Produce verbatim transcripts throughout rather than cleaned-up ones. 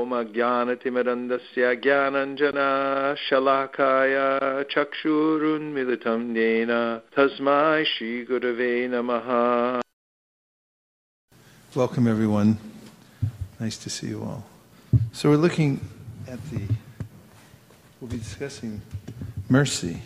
Om Ajnanatimirandasya Jnananjana Shalakaya Chakshurun Militam Yena Tasmai Shri Gurave Namaha. Welcome everyone. Nice to see you all. So we're looking at the, we'll be discussing mercy.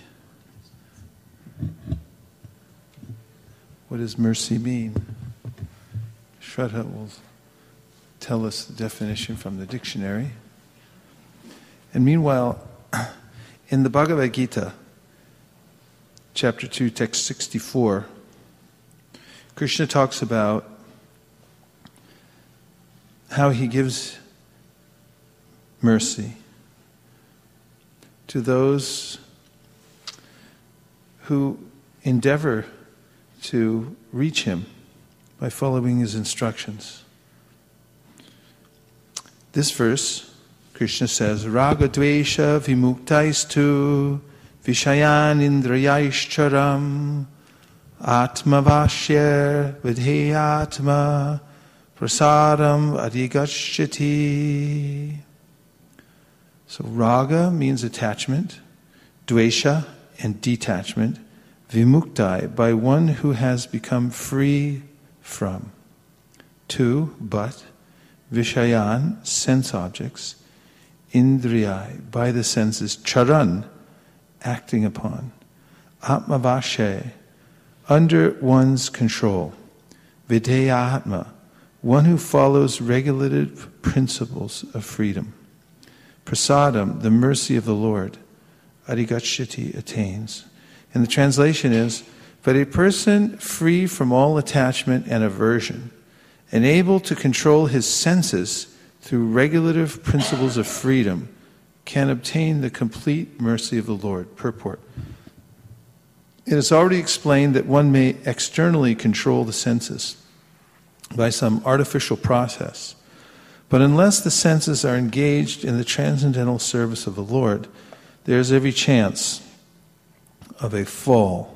What does mercy mean? Shraddha will tell us the definition from the dictionary. And meanwhile, in the Bhagavad Gita, chapter two, text sixty-four, Krishna talks about how he gives mercy to those who endeavor to reach him by following his instructions. This verse, Krishna says, Raga dvesha vimuktaisthu vishayan indrayaishcharam atma vasher vidheyatma prasadam adhigachyati. So raga means attachment, dvesha and detachment, vimuktai, by one who has become free from. Two, but, vishayan, sense objects, indriyai, by the senses, charan, acting upon, atmavashe, under one's control, videyatma, one who follows regulated principles of freedom, prasadam, the mercy of the Lord, adhigachyati, attains. And the translation is, but a person free from all attachment and aversion, and able to control his senses through regulative principles of freedom, can obtain the complete mercy of the Lord. Purport. It is already explained that one may externally control the senses by some artificial process, but unless the senses are engaged in the transcendental service of the Lord, there is every chance of a fall.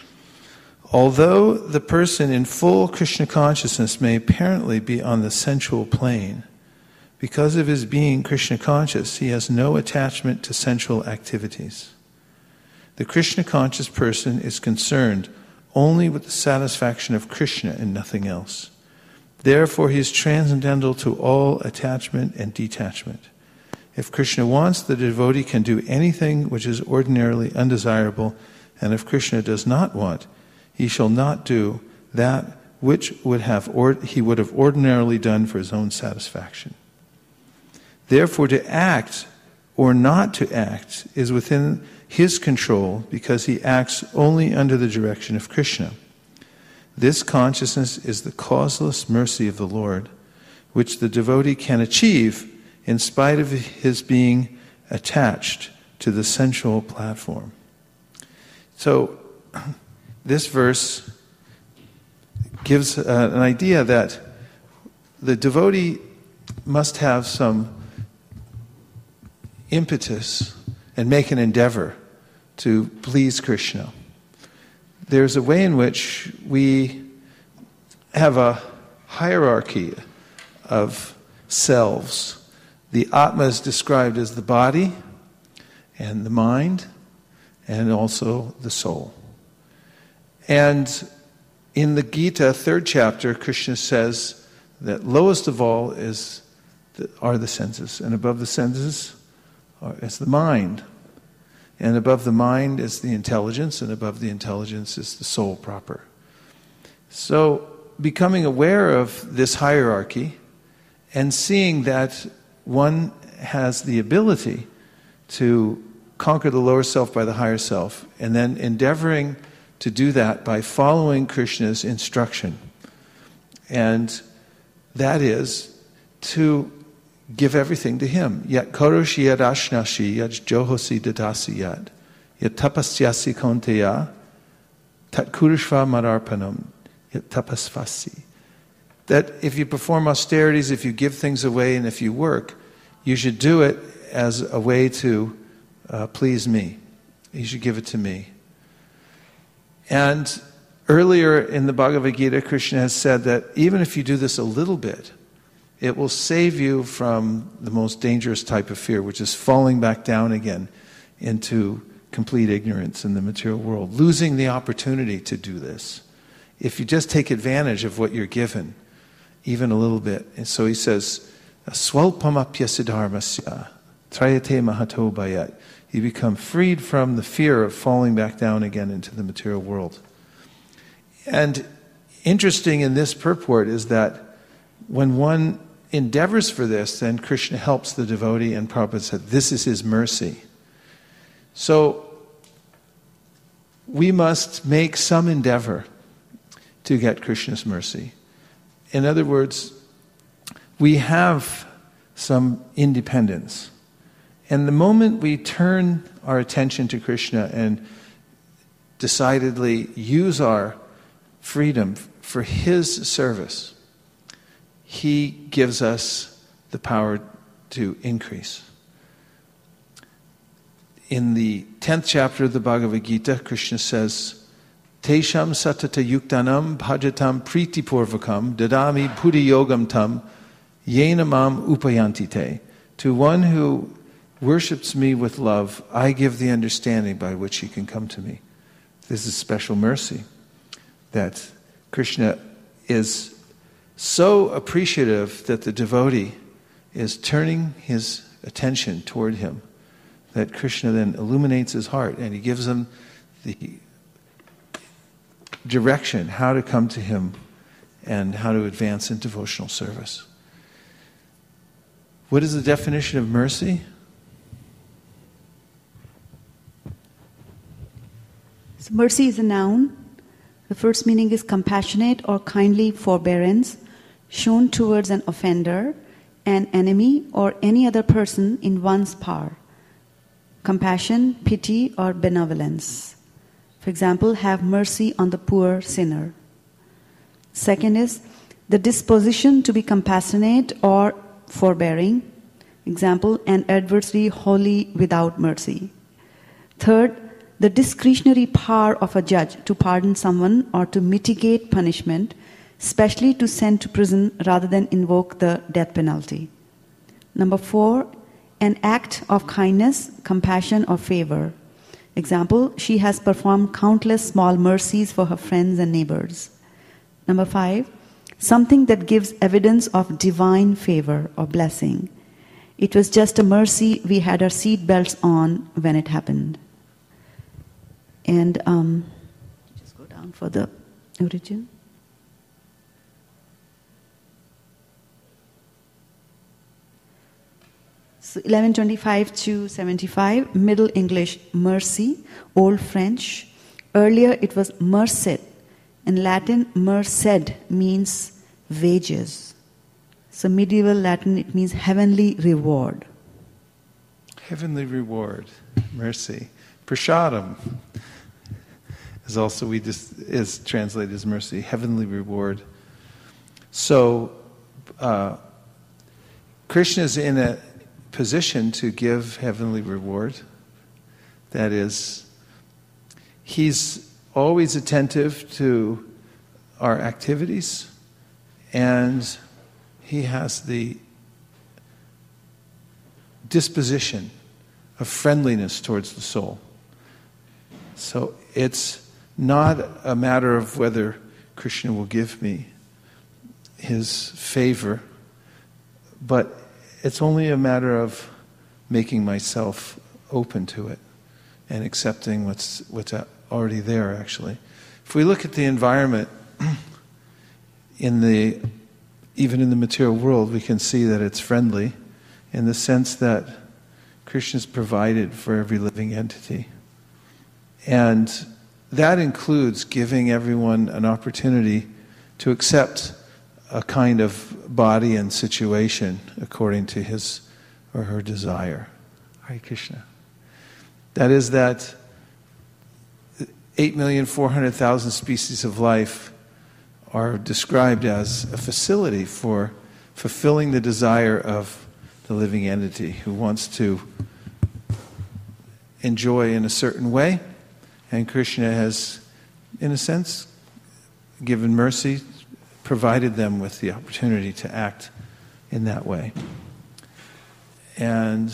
Although the person in full Krishna consciousness may apparently be on the sensual plane, because of his being Krishna conscious, he has no attachment to sensual activities. The Krishna conscious person is concerned only with the satisfaction of Krishna and nothing else. Therefore, he is transcendental to all attachment and detachment. If Krishna wants, the devotee can do anything which is ordinarily undesirable, and if Krishna does not want, he shall not do that which would have or, he would have ordinarily done for his own satisfaction. Therefore, to act or not to act is within his control because he acts only under the direction of Krishna. This consciousness is the causeless mercy of the Lord, which the devotee can achieve in spite of his being attached to the sensual platform. So, this verse gives uh, an idea that the devotee must have some impetus and make an endeavor to please Krishna. There's a way in which we have a hierarchy of selves. The Atma is described as the body and the mind and also the soul. And in the Gita, third chapter, Krishna says that lowest of all is the, are the senses, and above the senses are, is the mind. And above the mind is the intelligence, and above the intelligence is the soul proper. So, becoming aware of this hierarchy and seeing that one has the ability to conquer the lower self by the higher self, and then endeavoring to do that by following Krishna's instruction. And that is to give everything to him. Yat karoshi yad ashnashi yad johosi dadasi yad yat tapasyasi konteya tat kurushva madarpanam yat tapasvasi. That if you perform austerities, if you give things away, and if you work, you should do it as a way to uh, please me. You should give it to me. And earlier in the Bhagavad Gita, Krishna has said that even if you do this a little bit, It will save you from the most dangerous type of fear, which is falling back down again into complete ignorance in the material world, losing the opportunity to do this. If you just take advantage of what you're given, even a little bit. And so he says, Swalpamapya siddharmasya, trayate mahato bayat. You become freed from the fear of falling back down again into the material world. And interesting in this purport is that when one endeavors for this, then Krishna helps the devotee, and Prabhupada said, this is his mercy. So we must make some endeavor to get Krishna's mercy. In other words, we have some independence. And the moment we turn our attention to Krishna and decidedly use our freedom for his service, he gives us the power to increase. In the tenth chapter of the Bhagavad Gita, Krishna says, Tesham satata yuktanam bhajatam pritipurvakam dadami buddhi yogam tam yena mam upayanti te. To one who worships me with love, I give the understanding by which he can come to me. This is special mercy, that Krishna is so appreciative that the devotee is turning his attention toward him, that Krishna then illuminates his heart and he gives him the direction how to come to him and how to advance in devotional service. What is the definition of mercy? So mercy is a noun. The first meaning is compassionate or kindly forbearance shown towards an offender, an enemy, or any other person in one's power. Compassion, pity, or benevolence. For example, have mercy on the poor sinner. Second is the disposition to be compassionate or forbearing. Example, an adversary wholly without mercy. Third, the discretionary power of a judge to pardon someone or to mitigate punishment, especially to send to prison rather than invoke the death penalty. Number four, an act of kindness, compassion, or favor. Example, she has performed countless small mercies for her friends and neighbors. Number five, something that gives evidence of divine favor or blessing. It was just a mercy, we had our seat belts on when it happened. And um, just go down for the origin. So eleven twenty-five to seventy-five, Middle English, mercy, Old French. Earlier it was merced. In Latin, merced means wages. So medieval Latin, it means heavenly reward. Heavenly reward, mercy. Prashadam is also we just is translated as mercy, heavenly reward. So uh, Krishna is in a position to give heavenly reward. That is, he's always attentive to our activities, and he has the disposition of friendliness towards the soul. So it's not a matter of whether Krishna will give me his favor, but it's only a matter of making myself open to it and accepting what's what's already there, actually. If we look at the environment in the even in the material world, we can see that it's friendly in the sense that Krishna's provided for every living entity. And that includes giving everyone an opportunity to accept a kind of body and situation according to his or her desire. Hare Krishna. That is that eight million four hundred thousand species of life are described as a facility for fulfilling the desire of the living entity who wants to enjoy in a certain way. And Krishna has, in a sense, given mercy, provided them with the opportunity to act in that way. And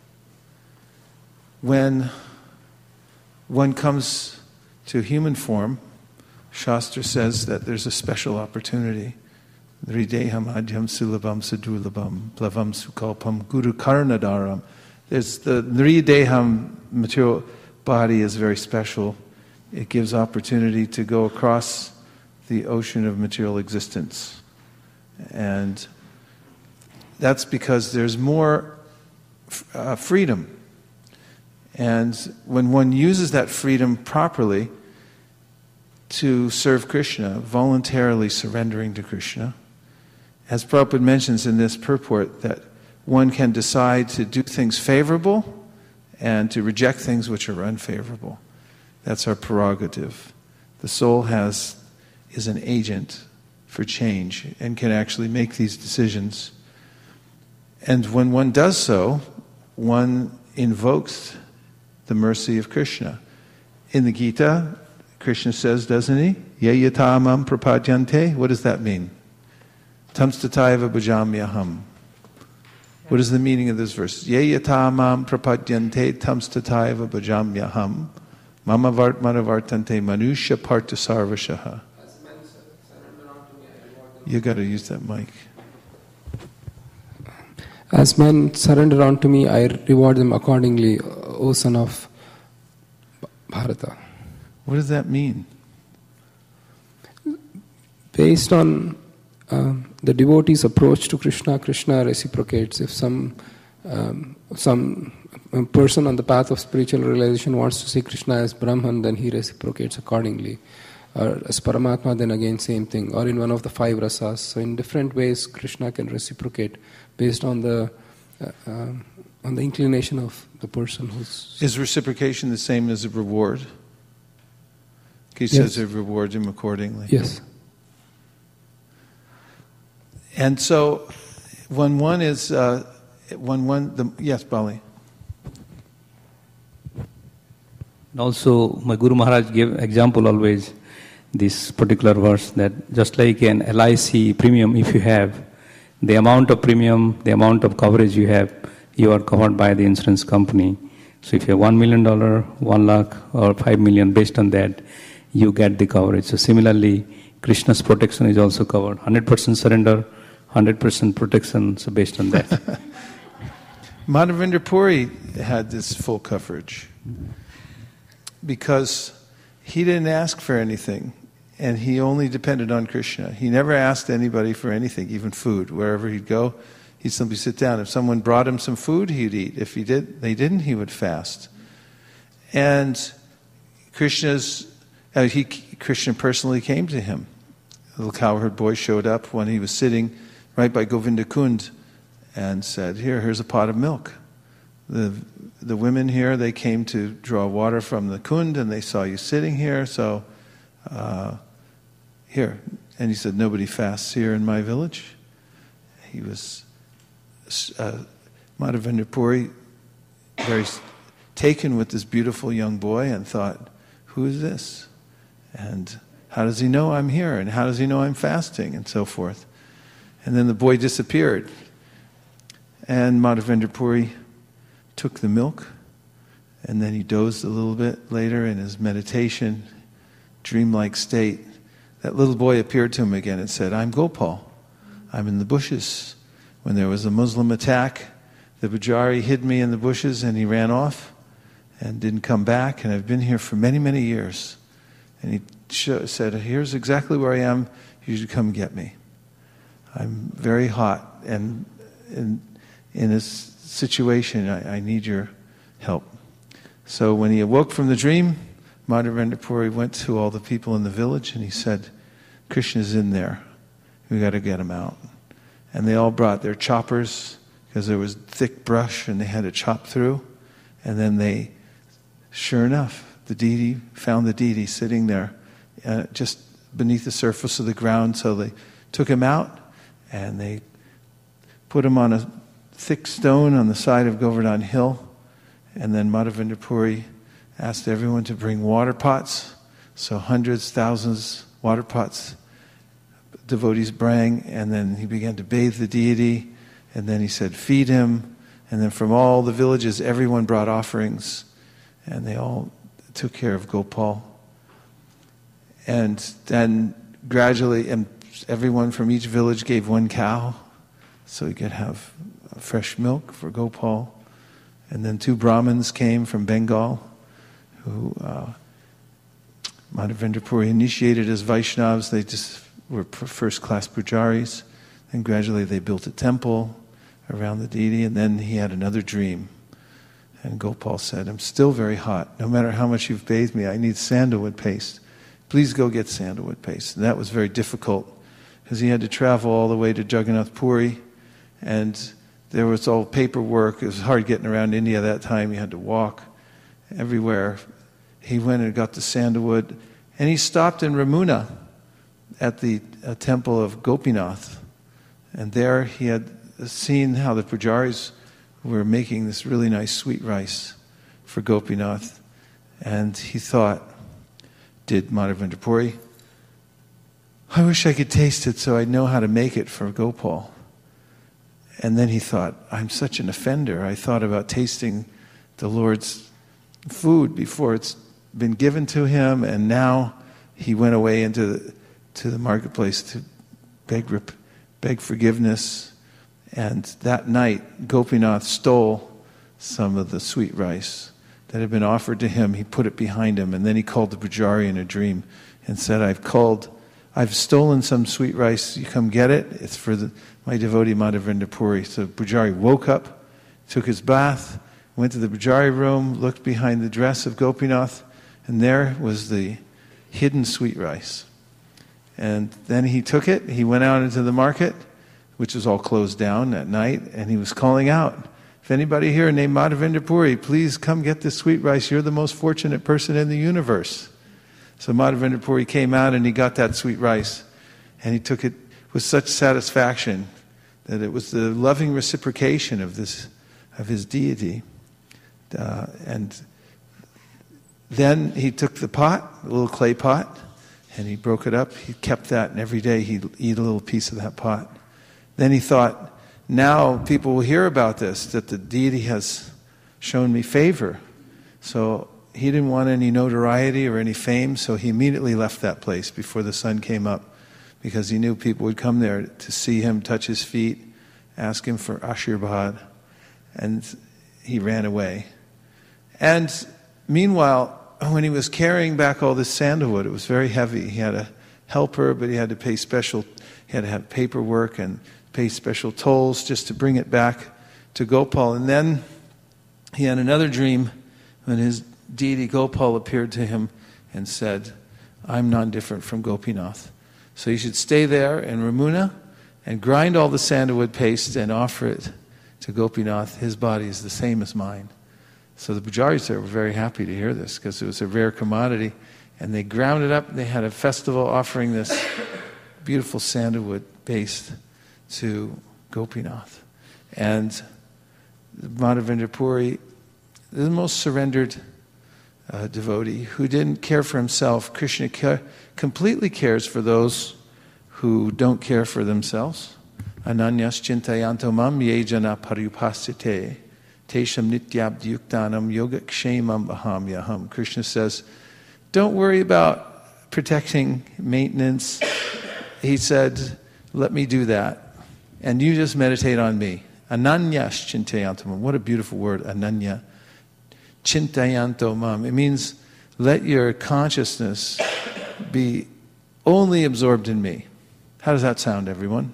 when one comes to human form, Shastra says that there's a special opportunity. Hrideham adhyam sulabham sadulabham plavam sukalpam guru karnadaram. There's the Hrideham material body is very special. It gives opportunity to go across the ocean of material existence. And that's because there's more uh, freedom. And when one uses that freedom properly to serve Krishna, voluntarily surrendering to Krishna, as Prabhupada mentions in this purport, that one can decide to do things favorable and to reject things which are unfavorable. That's our prerogative. The soul has is an agent for change and can actually make these decisions. And when one does so, one invokes the mercy of Krishna. In the Gita, Krishna says, doesn't he? Ye yata mam prapadyante. What does that mean? Tamstataiva bhajamyaham. What is the meaning of this verse? Ye yata mam prapadyante tamstataiva bhajamyaham. Mama vartmana vartante manusha parta sarvashaha. You got to use that mic. As men surrender unto me, I reward them accordingly, O son of Bharata. What does that mean? Based on uh, the devotee's approach to Krishna, Krishna reciprocates. If some um, some person on the path of spiritual realization wants to see Krishna as Brahman, then he reciprocates accordingly. Or as Paramatma, then again same thing. Or in one of the five rasas. So in different ways, Krishna can reciprocate based on the uh, uh, on the inclination of the person who's... Is reciprocation the same as a reward? He Yes. says it rewards him accordingly. Yes. And so, when one is, uh, when one, the, yes, Bali. Also, my Guru Maharaj gave example always, this particular verse, that just like an L I C premium, if you have, the amount of premium, the amount of coverage you have, you are covered by the insurance company. So if you have one million dollars, one lakh, or five million, based on that, you get the coverage. So similarly, Krishna's protection is also covered. one hundred percent surrender, one hundred percent protection, so based on that. Madhavendra Puri had this full coverage because he didn't ask for anything and he only depended on Krishna. He never asked anybody for anything, even food. Wherever he'd go, he'd simply sit down. If someone brought him some food, he'd eat. If he did, they didn't, he would fast. And Krishna's Uh, he, Krishna personally came to him. A little cowherd boy showed up when he was sitting right by Govinda Kund and said, here, here's a pot of milk. The the women here, they came to draw water from the Kund and they saw you sitting here, so uh, here. And he said, nobody fasts here in my village. He was, uh, Madhavendra Puri, very taken with this beautiful young boy and thought, who is this? And how does he know I'm here? And how does he know I'm fasting? And so forth. And then the boy disappeared. And Madhavendra Puri took the milk. And then he dozed a little bit later in his meditation, dreamlike state. That little boy appeared to him again and said, I'm Gopal. I'm in the bushes. When there was a Muslim attack, the Bajari hid me in the bushes and he ran off and didn't come back. And I've been here for many, many years. And he sh- said, here's exactly where I am. You should come get me. I'm very hot. And in, in this situation, I, I need your help. So when he awoke from the dream, Madhavendra Puri went to all the people in the village and he said, Krishna's in there. We got to get him out. And they all brought their choppers because there was thick brush and they had to chop through. And then they, sure enough, the deity found the deity sitting there uh, just beneath the surface of the ground. So they took him out and they put him on a thick stone on the side of Govardhan Hill. And then Madhavendra Puri asked everyone to bring water pots. So hundreds, thousands, water pots. Devotees bring, and then he began to bathe the deity And then he said, feed him. And then from all the villages, everyone brought offerings. And they all took care of Gopal. And then gradually, and everyone from each village gave one cow, so he could have fresh milk for Gopal. And then two Brahmins came from Bengal, who uh, Madhavendra Puri initiated as Vaishnavas. They just were first-class pujaris. And gradually they built a temple around the deity. And then he had another dream. And Gopal said, I'm still very hot. No matter how much you've bathed me, I need sandalwood paste. Please go get sandalwood paste. And that was very difficult because he had to travel all the way to Jagannath Puri. And there was all paperwork. It was hard getting around India that time. He had to walk everywhere. He went and got the sandalwood. And he stopped in Ramuna at the uh, temple of Gopinath. And there he had seen how the pujaris were making this really nice sweet rice for Gopinath. And he thought, did Madhavendra Puri, I wish I could taste it so I'd know how to make it for Gopal. And then he thought, I'm such an offender. I thought about tasting the Lord's food before it's been given to him, and now he went away into the, to the marketplace to beg, beg forgiveness. And that night, Gopinath stole some of the sweet rice that had been offered to him. He put it behind him, and then he called the pujari in a dream and said, I've called, I've stolen some sweet rice. You come get it. It's for the, my devotee Madhavendra Puri. So Pujari woke up, took his bath, went to the Pujari room, looked behind the dress of Gopinath, and there was the hidden sweet rice. And then he took it, he went out into the market, which was all closed down at night, and he was calling out, if anybody here named Madhavendra Puri, please come get this sweet rice. You're the most fortunate person in the universe. So Madhavendra Puri came out and he got that sweet rice, and he took it with such satisfaction that it was the loving reciprocation of this, of his deity. Uh, and then he took the pot, the little clay pot, and he broke it up. He kept that, and every day he'd eat a little piece of that pot. Then he thought, now people will hear about this, that the deity has shown me favor. So he didn't want any notoriety or any fame, so he immediately left that place before the sun came up, because he knew people would come there to see him, touch his feet, ask him for Ashirabad, and he ran away. And meanwhile, when he was carrying back all this sandalwood, it was very heavy. He had a helper, but he had to pay special, he had to have paperwork and pay special tolls just to bring it back to Gopal. And then he had another dream when his deity Gopal appeared to him and said, I'm non-different from Gopinath. So you should stay there in Ramuna and grind all the sandalwood paste and offer it to Gopinath. His body is the same as mine. So the pujaris there were very happy to hear this because it was a rare commodity. And they ground it up. They had a festival offering this beautiful sandalwood paste to Gopinath. And Madhavendra Puri, the most surrendered uh, devotee who didn't care for himself. Krishna care, completely cares for those who don't care for themselves. Ananyas chintayanto mam ye jana parupasite tesham nityabdhyuktanam yogakshemam ahamyaham. Krishna says, don't worry about protecting maintenance. He said, let me do that. And you just meditate on me. Ananyas chintayanto mam. What a beautiful word, ananya. Chintayanto mam. It means let your consciousness be only absorbed in me. How does that sound, everyone?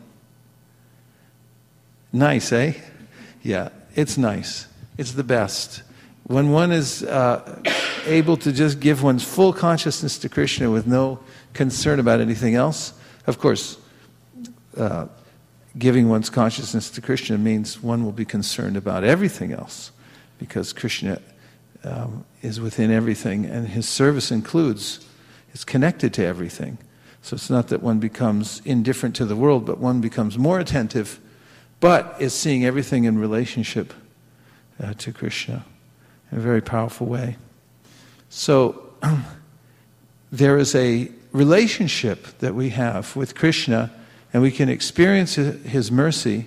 Nice, eh? Yeah, it's nice. It's the best. When one is uh, able to just give one's full consciousness to Krishna with no concern about anything else, of course, uh, giving one's consciousness to Krishna means one will be concerned about everything else, because Krishna um, is within everything, and his service includes, it's connected to everything. So it's not that one becomes indifferent to the world, but one becomes more attentive, but is seeing everything in relationship uh, to Krishna in a very powerful way. So there is a relationship that we have with Krishna, and we can experience his mercy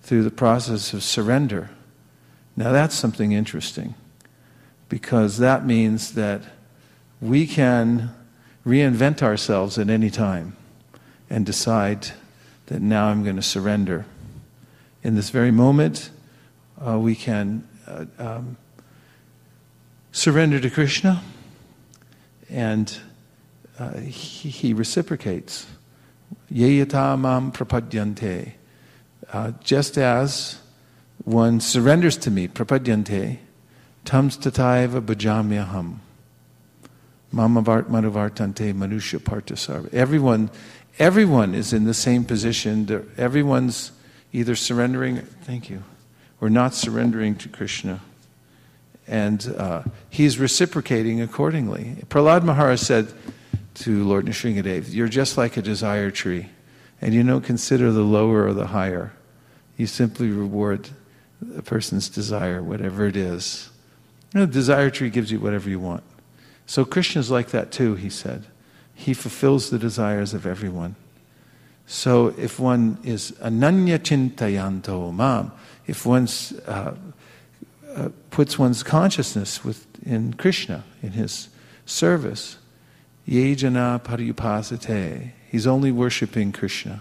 through the process of surrender. Now that's something interesting, because that means that we can reinvent ourselves at any time and decide that now I'm going to surrender. In this very moment, uh, we can uh, um, surrender to Krishna, and uh, he, he reciprocates. Yeyata mam prapadyante. Uh, just as one surrenders to me, prapadyante, tams tataiva bhajamyaham. Mamavart manuvartante manusya partasarva. Everyone, everyone is in the same position. They're, everyone's either surrendering, thank you, or not surrendering to Krishna. And uh, he's reciprocating accordingly. Prahlad Maharaj said to Lord Nrsingadev, you're just like a desire tree, and you don't consider the lower or the higher. You simply reward a person's desire, whatever it is. You know, the desire tree gives you whatever you want. So Krishna's like that too, he said. He fulfills the desires of everyone. So if one is ananya chintayanto mam, if one uh, uh, puts one's consciousness with, in Krishna, in his service, yejana pariyupasate, he's only worshipping Krishna.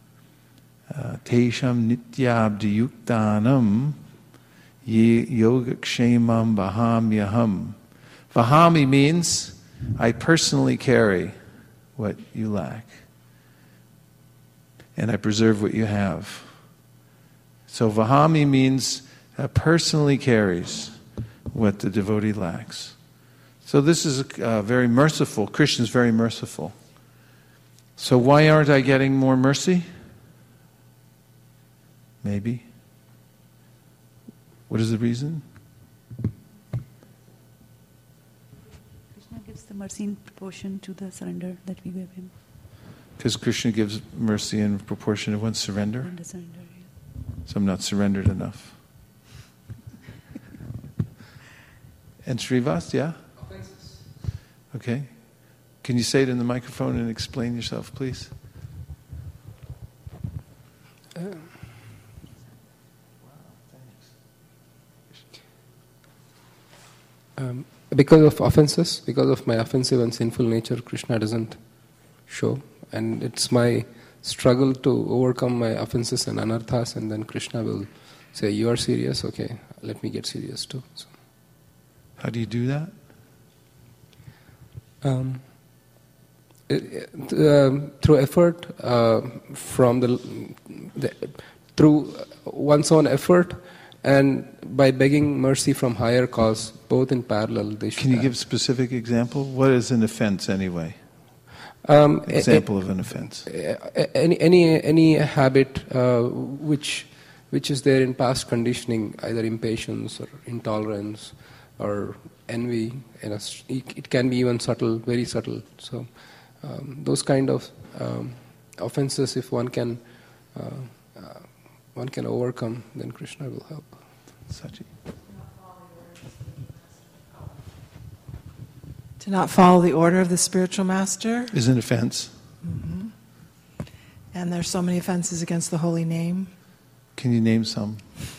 Tesham nityabdi yuktanam ye yogakshemam vahamyaham. Vahami means I personally carry what you lack, and I preserve what you have. So Vahami means uh, personally carries what the devotee lacks. So this is uh, very merciful. Krishna is very merciful. So why aren't I getting more mercy? Maybe. What is the reason? Krishna gives the mercy in proportion to the surrender that we give him. Because Krishna gives mercy in proportion to one's surrender? And the surrender, yes. So I'm not surrendered enough. And Srivas, yeah? Offenses. Okay. Can you say it in the microphone and explain yourself, please? Uh, um, because of offenses, because of my offensive and sinful nature, Krishna doesn't show. And it's my struggle to overcome my offenses and anarthas, and then Krishna will say, you are serious? Okay, let me get serious too. So. How do you do that? Um, it, it, um, through effort, uh, from the, the through one's own effort, and by begging mercy from higher cause, both in parallel. They should Can you have. give a specific example? What is an offense anyway? Um, Example a, of an offense. Any any any habit uh, which which is there in past conditioning, either impatience or intolerance or envy, you know, it can be even subtle, very subtle. So um, those kind of um, offenses, if one can uh, uh, one can overcome, then Krishna will help. Sachi. To not follow the order of the spiritual master. Is an offense. Mm-hmm. And there's so many offenses against the holy name. Can you name some?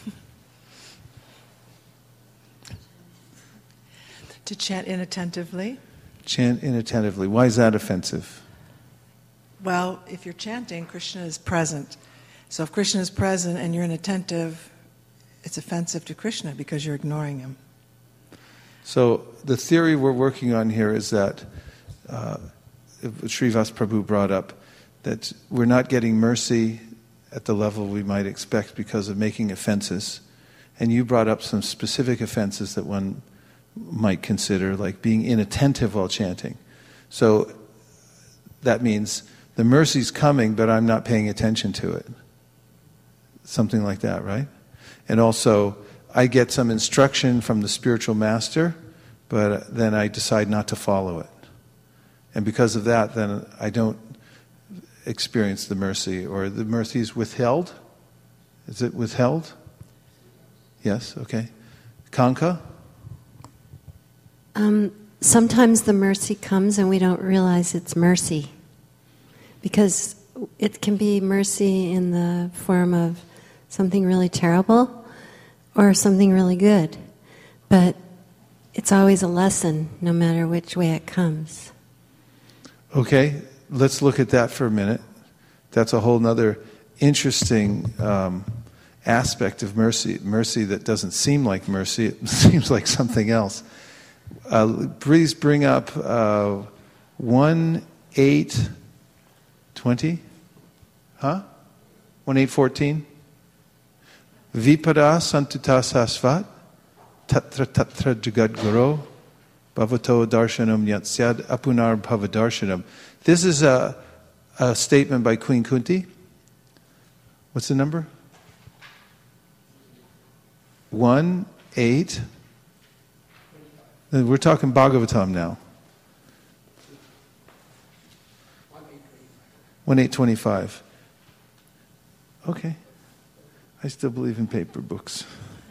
To chant inattentively. Chant inattentively. Why is that offensive? Well, if you're chanting, Krishna is present. So if Krishna is present and you're inattentive, it's offensive to Krishna because you're ignoring him. So the theory we're working on here is that uh, Srivas Prabhu brought up that we're not getting mercy at the level we might expect because of making offenses. And you brought up some specific offenses that one might consider, like being inattentive while chanting. So that means the mercy's coming, but I'm not paying attention to it. Something like that, right? And also, I get some instruction from the spiritual master, but then I decide not to follow it. And because of that, then I don't experience the mercy, or the mercy is withheld. Is it withheld? Yes, okay. Kanka? Um, sometimes the mercy comes and we don't realize it's mercy. Because it can be mercy in the form of something really terrible or something really good. But it's always a lesson, no matter which way it comes. Okay, let's look at that for a minute. That's a whole other interesting um, aspect of mercy. Mercy that doesn't seem like mercy, it seems like something else. Uh, please bring up uh, one eight twenty? Huh? one eight fourteen? Vipada santuta sasvat tatra tatra jagad guru bhavato darshanam yatsyad apunar bhavadarshanam. This is a, a statement by Queen Kunti. What's the number? One, eight. We're talking Bhagavatam now. One eight twenty-five. Okay. I still believe in paper books.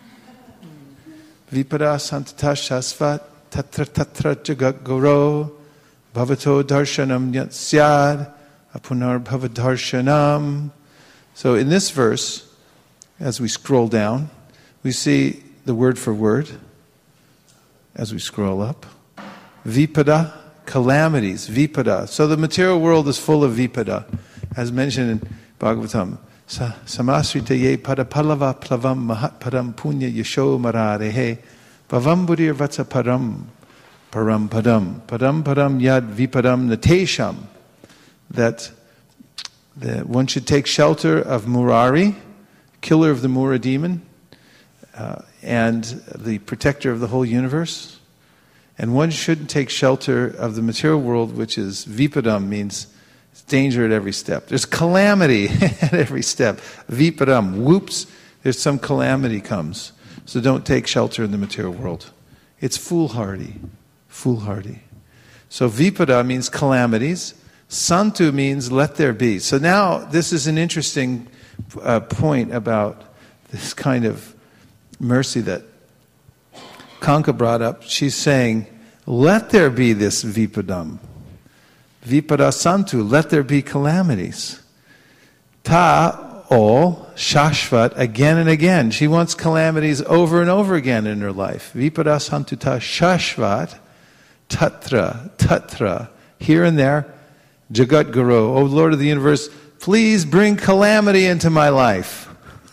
Vipada santata shasvat tatra tatra jagat guru bhavato darshanam yatsyad apunar bhavadarshanam. So in this verse, as we scroll down, we see the word for word. As we scroll up, vipada, calamities, vipada. So the material world is full of vipada, as mentioned in Bhagavatam. Samasrita ye padapalava plavam mahat padam punya yasho mararehe bhavam budir vatsa param param padam padam padam yad vipadam natesham. That the, one should take shelter of Murari, killer of the Mura demon, uh, and the protector of the whole universe. And one shouldn't take shelter of the material world, which is vipadam, means danger at every step. There's calamity at every step. Vipadam, whoops, there's some calamity comes. So don't take shelter in the material world. It's foolhardy. Foolhardy. So vipada means calamities. Santu means let there be. So now this is an interesting uh, point about this kind of mercy that Kanka brought up. She's saying, let there be this vipadam. Vipada santu, let there be calamities. Ta ol shashvat, again and again. She wants calamities over and over again in her life. Vipada santu ta shashvat, tatra, tatra, here and there. Jagat Guru, O Lord of the universe, please bring calamity into my life.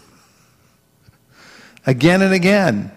Again and again.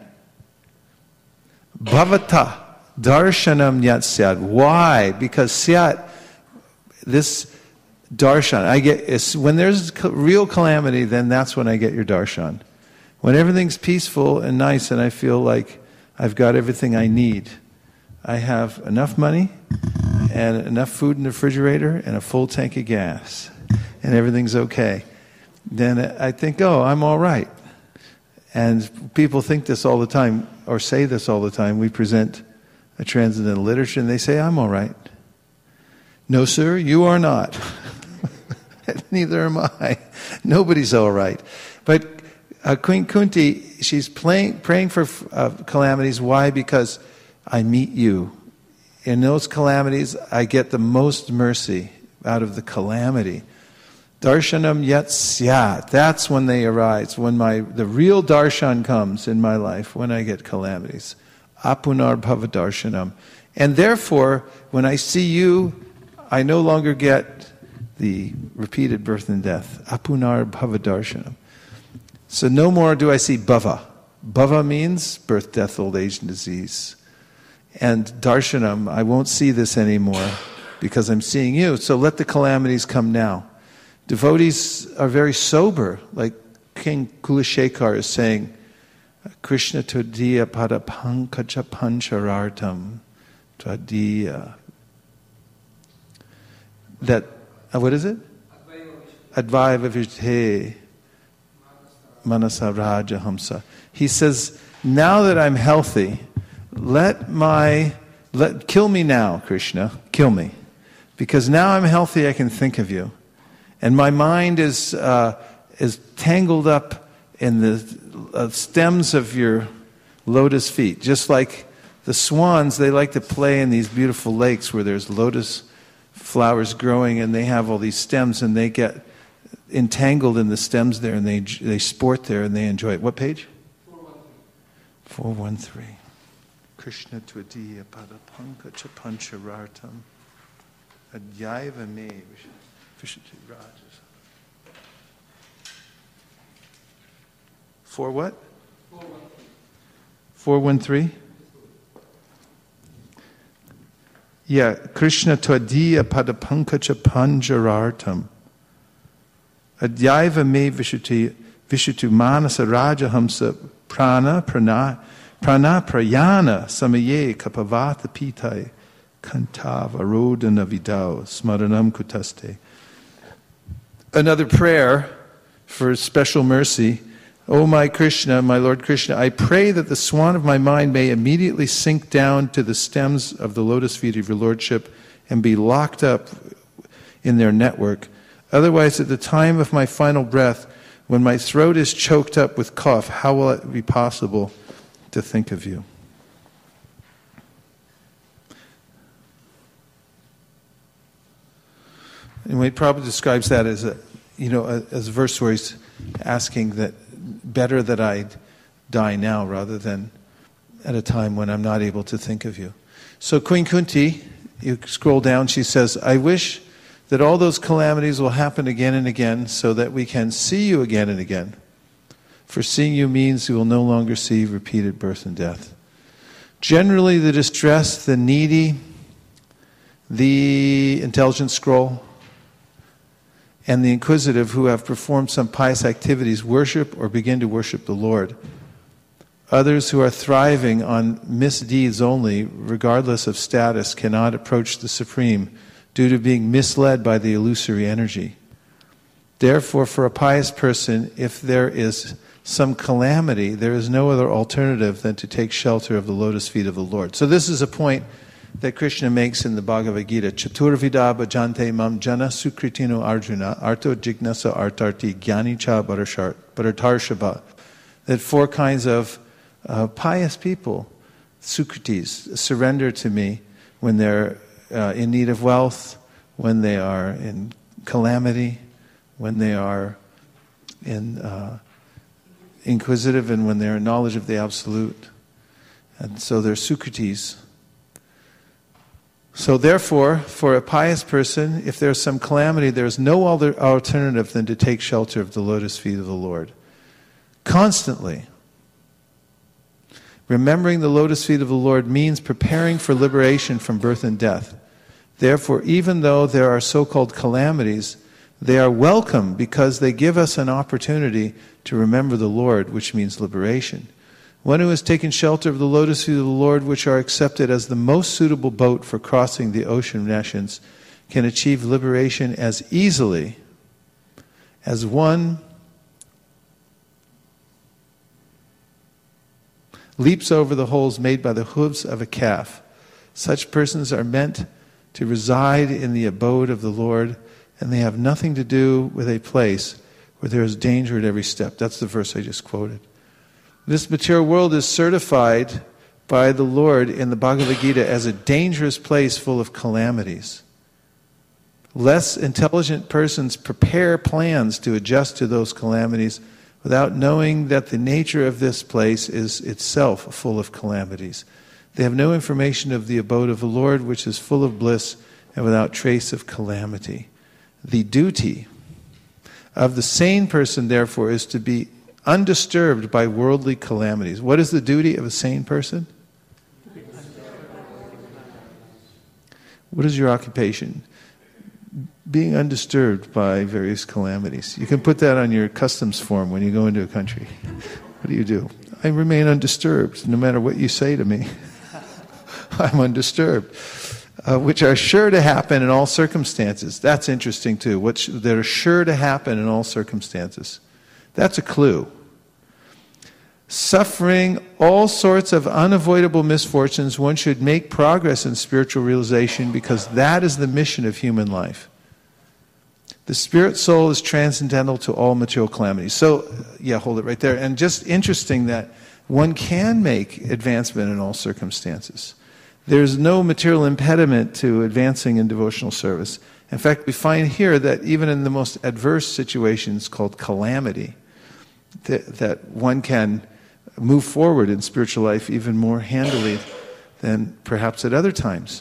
Bhavata darshanam yat syat. Why? Because syat, this darshan, I get when there's real calamity, then that's when I get your darshan. When everything's peaceful and nice and I feel like I've got everything I need, I have enough money and enough food in the refrigerator and a full tank of gas, and everything's okay, then I think, oh, I'm all right. And people think this all the time, or say this all the time. We present a transcendental literature and they say, I'm all right. No, sir, you are not. Neither am I. Nobody's all right. But uh, Queen Kunti, she's playing, praying for uh, calamities. Why? Because I meet you. In those calamities, I get the most mercy out of the calamity. Darshanam yat syat. That's when they arise. When my the real darshan comes in my life, when I get calamities. Apunar bhavadarshanam. And therefore, when I see you, I no longer get the repeated birth and death. Apunar bhavadarshanam. So no more do I see bhava. Bhava means birth, death, old age, and disease. And darshanam, I won't see this anymore because I'm seeing you. So let the calamities come now. Devotees are very sober, like King Kulashekar is saying, Krishna Todiya pada pankaja pancharartam Todiya. That, uh, what is it? Advaiva Vijhe Manasa Raja Hamsa. He says, now that I'm healthy, let my, let, kill me now, Krishna, kill me. Because now I'm healthy, I can think of you. And my mind is uh, is tangled up in the uh, stems of your lotus feet. Just like the swans, they like to play in these beautiful lakes where there's lotus flowers growing and they have all these stems and they get entangled in the stems there, and they they sport there and they enjoy it. What page? four one three. Krishna Tvadiya Padapanka Chapancharartam Adyaiva Me Vishati Rajas. Four what? four one three. Yeah, Krishna Tvadiya Padapanka Chapanjarartam Adyaiva Me Vishati Vishatu Manasa Rajahamsa Prana Prana Prana Prayana Samaye Kapavata Pitai Kantava Rodana Vidao Smaranam Kutaste. Another prayer for special mercy. O my Krishna, my Lord Krishna, I pray that the swan of my mind may immediately sink down to the stems of the lotus feet of your Lordship and be locked up in their network. Otherwise, at the time of my final breath, when my throat is choked up with cough, how will it be possible to think of you? Anyway, Prabhupada describes that as a, you know, a, as a verse where he's asking that better that I die now rather than at a time when I'm not able to think of you. So Queen Kunti, you scroll down, she says, I wish that all those calamities will happen again and again so that we can see you again and again. For seeing you means we will no longer see repeated birth and death. Generally, the distressed, the needy, the intelligent scroll, and the inquisitive who have performed some pious activities worship or begin to worship the Lord. Others who are thriving on misdeeds only, regardless of status, cannot approach the Supreme due to being misled by the illusory energy. Therefore, for a pious person, if there is some calamity, there is no other alternative than to take shelter of the lotus feet of the Lord. So this is a point that Krishna makes in the Bhagavad Gita. Chaturvida bhajante mam jana sukritino arjuna arto jignasa artarti gyani cha bharatarshava. That four kinds of uh, pious people, sukritis, surrender to me when they're uh, in need of wealth, when they are in calamity, when they are in uh, inquisitive, and when they're in knowledge of the Absolute. And so they're sukritis. So therefore, for a pious person, if there's some calamity, there's no other alternative than to take shelter of the lotus feet of the Lord. Constantly. Remembering the lotus feet of the Lord means preparing for liberation from birth and death. Therefore, even though there are so-called calamities, they are welcome because they give us an opportunity to remember the Lord, which means liberation. One who has taken shelter of the lotus feet of the Lord, which are accepted as the most suitable boat for crossing the ocean of nescience, can achieve liberation as easily as one leaps over the holes made by the hooves of a calf. Such persons are meant to reside in the abode of the Lord, and they have nothing to do with a place where there is danger at every step. That's the verse I just quoted. This material world is certified by the Lord in the Bhagavad Gita as a dangerous place full of calamities. Less intelligent persons prepare plans to adjust to those calamities without knowing that the nature of this place is itself full of calamities. They have no information of the abode of the Lord, which is full of bliss and without trace of calamity. The duty of the sane person, therefore, is to be undisturbed by worldly calamities. What is the duty of a sane person? What is your occupation? Being undisturbed by various calamities. You can put that on your customs form when you go into a country. What do you do? I remain undisturbed, no matter what you say to me. I'm undisturbed. Uh, which are sure to happen in all circumstances. That's interesting too. What that are sure to happen in all circumstances. That's a clue. Suffering all sorts of unavoidable misfortunes, one should make progress in spiritual realization because that is the mission of human life. The spirit soul is transcendental to all material calamities. So, yeah, hold it right there. And just interesting that one can make advancement in all circumstances. there's no material impediment to advancing in devotional service. In fact, we find here that even in the most adverse situations called calamity, that, that one can move forward in spiritual life even more handily than perhaps at other times.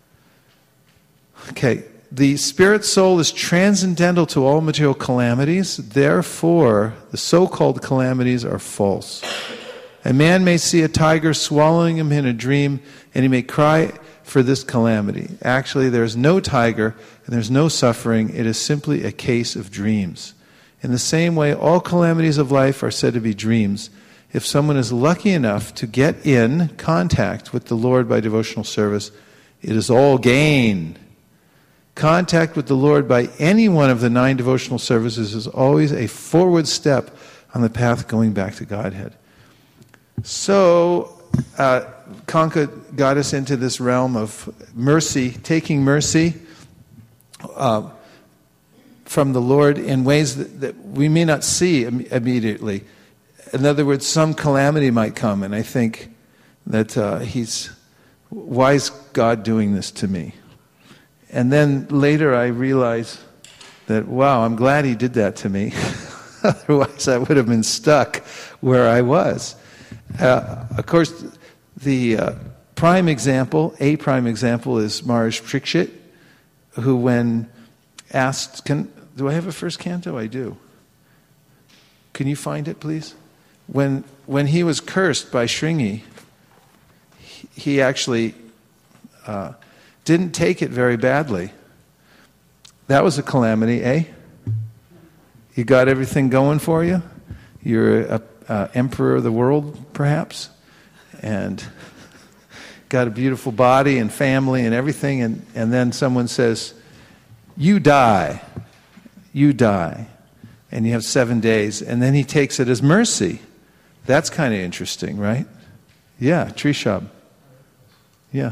Okay, the spirit soul is transcendental to all material calamities. Therefore, the so-called calamities are false. A man may see a tiger swallowing him in a dream, and he may cry for this calamity. Actually, there's no tiger, and there's no suffering. It is simply a case of dreams. In the same way, all calamities of life are said to be dreams. If someone is lucky enough to get in contact with the Lord by devotional service, it is all gain. Contact with the Lord by any one of the nine devotional services is always a forward step on the path going back to Godhead. So, uh, Kanka got us into this realm of mercy, taking mercy uh, from the Lord in ways that, that we may not see im- immediately. In other words, some calamity might come, and I think that uh, he's, why is God doing this to me? And then later I realize that, wow, I'm glad he did that to me. Otherwise I would have been stuck where I was. Uh, of course, the uh, prime example, a prime example is Maharaj Parikshit, who when asked, can, do I have a first canto? I do. Can you find it, please? When when he was cursed by Shringi, he, he actually uh, didn't take it very badly. That was a calamity, eh? You got everything going for you? You're a, a emperor of the world, perhaps, and got a beautiful body and family and everything, and, and then someone says, you die, you die, and you have seven days, and then he takes it as mercy. That's kind of interesting, right? Yeah, Trishab. Yeah.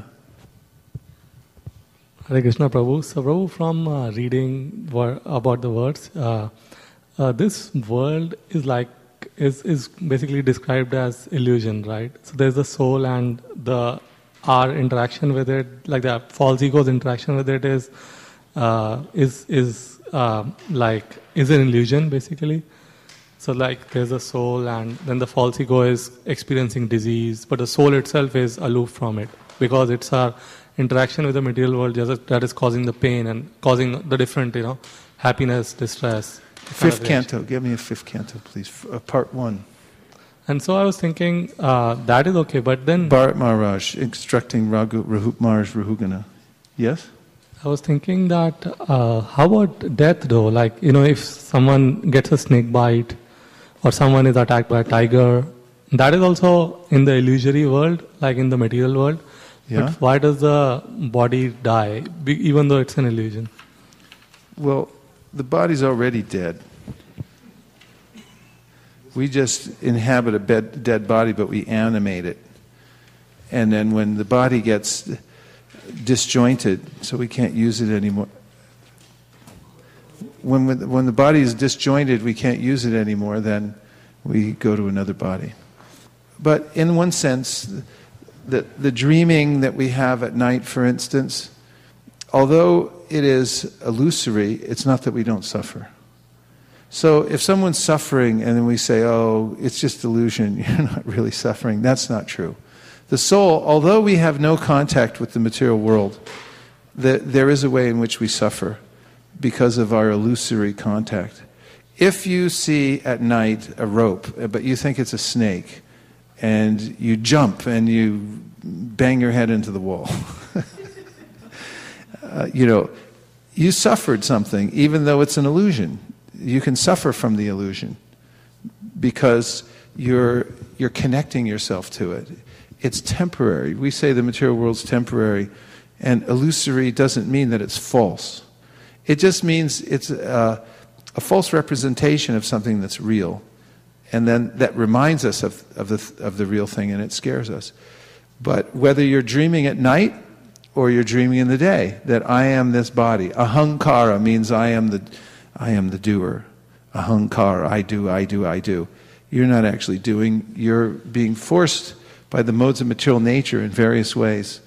Hare Krishna, Prabhu. So, Prabhu, from uh, reading wor- about the words, uh, uh, this world is like is is basically described as illusion, right? So there's the soul and the our interaction with it, like the false ego's interaction with it is uh, is is uh, like is an illusion, basically. So like there's a soul, and then the false ego is experiencing disease, but the soul itself is aloof from it because it's our interaction with the material world that is causing the pain and causing the different, you know, happiness, distress. Fifth canto. Give me a fifth canto, please. Uh, part one. And so I was thinking uh, that is okay, but then Bharat Maharaj instructing Raghu, Rahu, Maharaj Rahugana. Yes? I was thinking that uh, how about death though? Like, you know, if someone gets a snake bite or someone is attacked by a tiger, that is also in the illusory world, like in the material world. Yeah. But why does the body die, be, even though it's an illusion? Well, the body's already dead. We just inhabit a bed, dead body, but we animate it. And then when the body gets disjointed, so we can't use it anymore. When, when the body is disjointed, we can't use it anymore, then we go to another body. But in one sense, the, the dreaming that we have at night, for instance, although it is illusory, it's not that we don't suffer. So if someone's suffering and then we say, oh, it's just illusion, you're not really suffering, that's not true. The soul, although we have no contact with the material world, the, there is a way in which we suffer because of our illusory contact. If you see at night a rope, but you think it's a snake, and you jump and you bang your head into the wall, uh, you know, you suffered something, even though it's an illusion. You can suffer from the illusion because you're you're connecting yourself to it. It's temporary. We say the material world's temporary, and illusory doesn't mean that it's false. It just means it's a, a false representation of something that's real, and then that reminds us of, of the of the real thing, and it scares us. But whether you're dreaming at night or you're dreaming in the day, that I am this body. Ahankara means I am the I am the doer. Ahankara, I do, I do, I do. You're not actually doing. You're being forced by the modes of material nature in various ways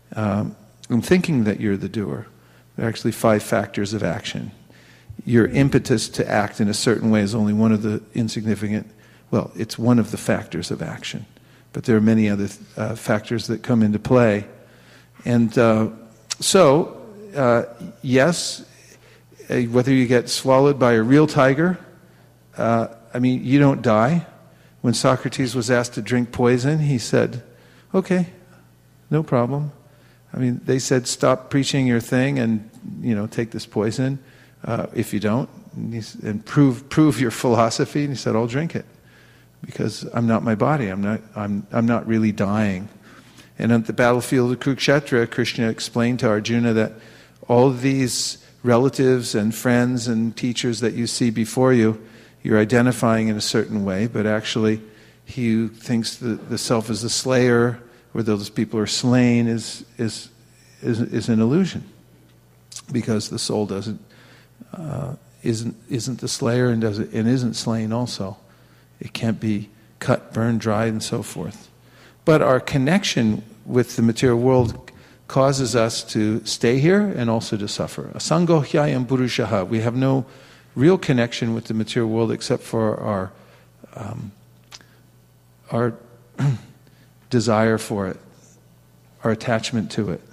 um, and thinking that you're the doer. There are actually five factors of action. Your impetus to act in a certain way is only one of the insignificant, well, it's one of the factors of action. But there are many other uh, factors that come into play. And uh, so, uh, yes, uh, whether you get swallowed by a real tiger, uh, I mean, you don't die. When Socrates was asked to drink poison, he said, okay, no problem. I mean, they said, stop preaching your thing and, you know, take this poison. Uh, if you don't, and, and prove prove your philosophy. And he said, I'll drink it. Because I'm not my body. I'm not I'm I'm not really dying. And at the battlefield of Kurukshetra, Krishna explained to Arjuna that all of these relatives and friends and teachers that you see before you, you're identifying in a certain way, but actually he who thinks that the self is the slayer, or those people are slain, is is is, is an illusion. Because the soul doesn't uh, isn't isn't the slayer and doesn't and isn't slain also. It can't be cut, burned, dried, and so forth. But our connection with the material world causes us to stay here and also to suffer. Asango hyayam purushaha. We have no real connection with the material world except for our um, our desire for it, our attachment to it.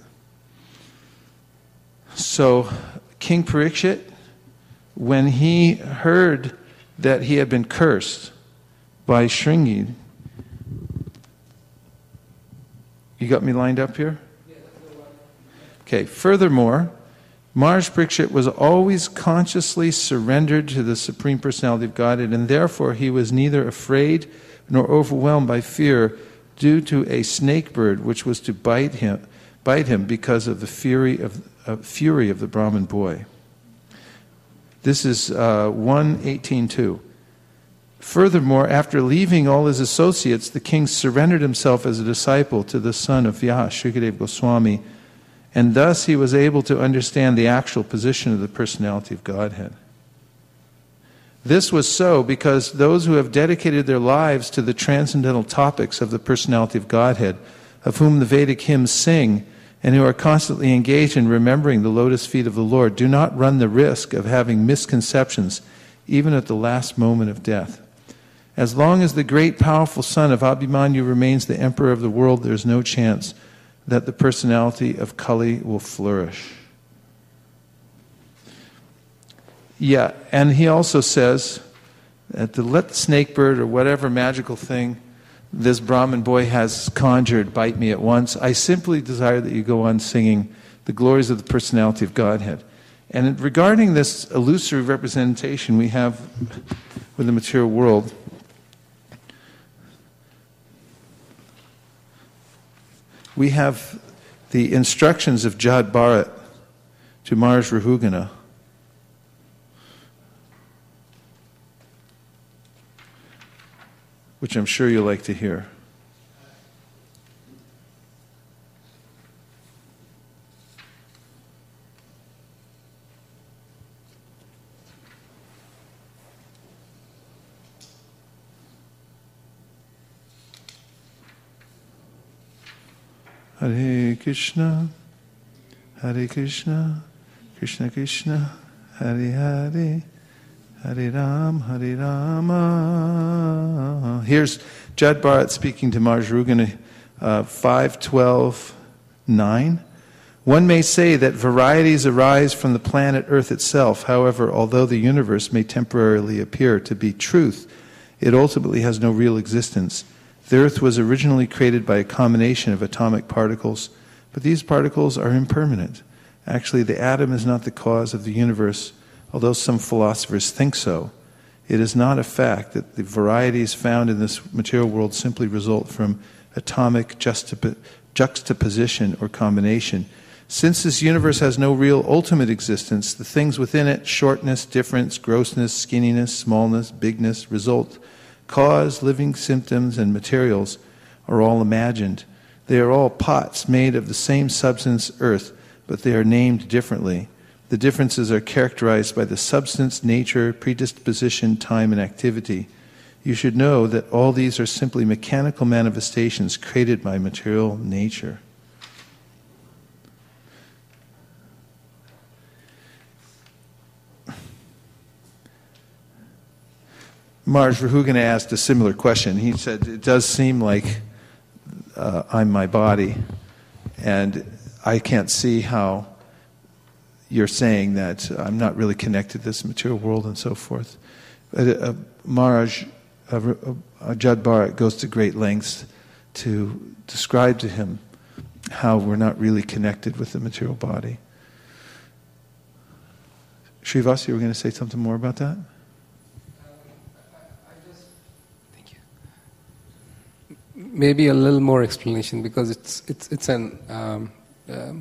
So King Parikshit, when he heard that he had been cursed by Shringi. You got me lined up here? Okay, furthermore, Maharaj Parikshit was always consciously surrendered to the Supreme Personality of Godhead, and therefore he was neither afraid nor overwhelmed by fear due to a snake bird which was to bite him, bite him because of the fury of, uh, fury of the Brahmin boy. This is uh, one eighteen two. Furthermore, after leaving all his associates, the king surrendered himself as a disciple to the son of Vyas, Shukadeva Goswami, and thus he was able to understand the actual position of the personality of Godhead. This was so because those who have dedicated their lives to the transcendental topics of the personality of Godhead, of whom the Vedic hymns sing, and who are constantly engaged in remembering the lotus feet of the Lord, do not run the risk of having misconceptions even at the last moment of death. As long as the great powerful son of Abhimanyu remains the emperor of the world, there is no chance that the personality of Kali will flourish. Yeah, and he also says that to let the snake bird or whatever magical thing this Brahmin boy has conjured bite me at once, I simply desire that you go on singing the glories of the personality of Godhead. And regarding this illusory representation we have with the material world, we have the instructions of Jad Bharat to Maharaj Rahugana. Which I'm sure you'll like to hear. Hare Krishna, Hare Krishna, Krishna Krishna, Hare Hare, Hare Ram, Hare Rama. Here's Jad Bharat speaking to Maharaj Rahugana, uh, five twelve nine. One may say that varieties arise from the planet Earth itself. However, although the universe may temporarily appear to be truth, it ultimately has no real existence. The Earth was originally created by a combination of atomic particles, but these particles are impermanent. Actually, the atom is not the cause of the universe, although some philosophers think so. It is not a fact that the varieties found in this material world simply result from atomic juxtap- juxtaposition or combination. Since this universe has no real ultimate existence, the things within it, shortness, difference, grossness, skinniness, smallness, bigness, result, cause, living symptoms, and materials are all imagined. They are all pots made of the same substance, earth, but they are named differently. The differences are characterized by the substance, nature, predisposition, time, and activity. You should know that all these are simply mechanical manifestations created by material nature. Maharaj Rahugana asked a similar question. He said, it does seem like uh, I'm my body, and I can't see how you're saying that I'm not really connected to this material world and so forth. But, uh, Maharaj uh, uh, Jad Bharat goes to great lengths to describe to him how we're not really connected with the material body. Srivas, you were going to say something more about that? Maybe a little more explanation, because it's it's it's an um, um,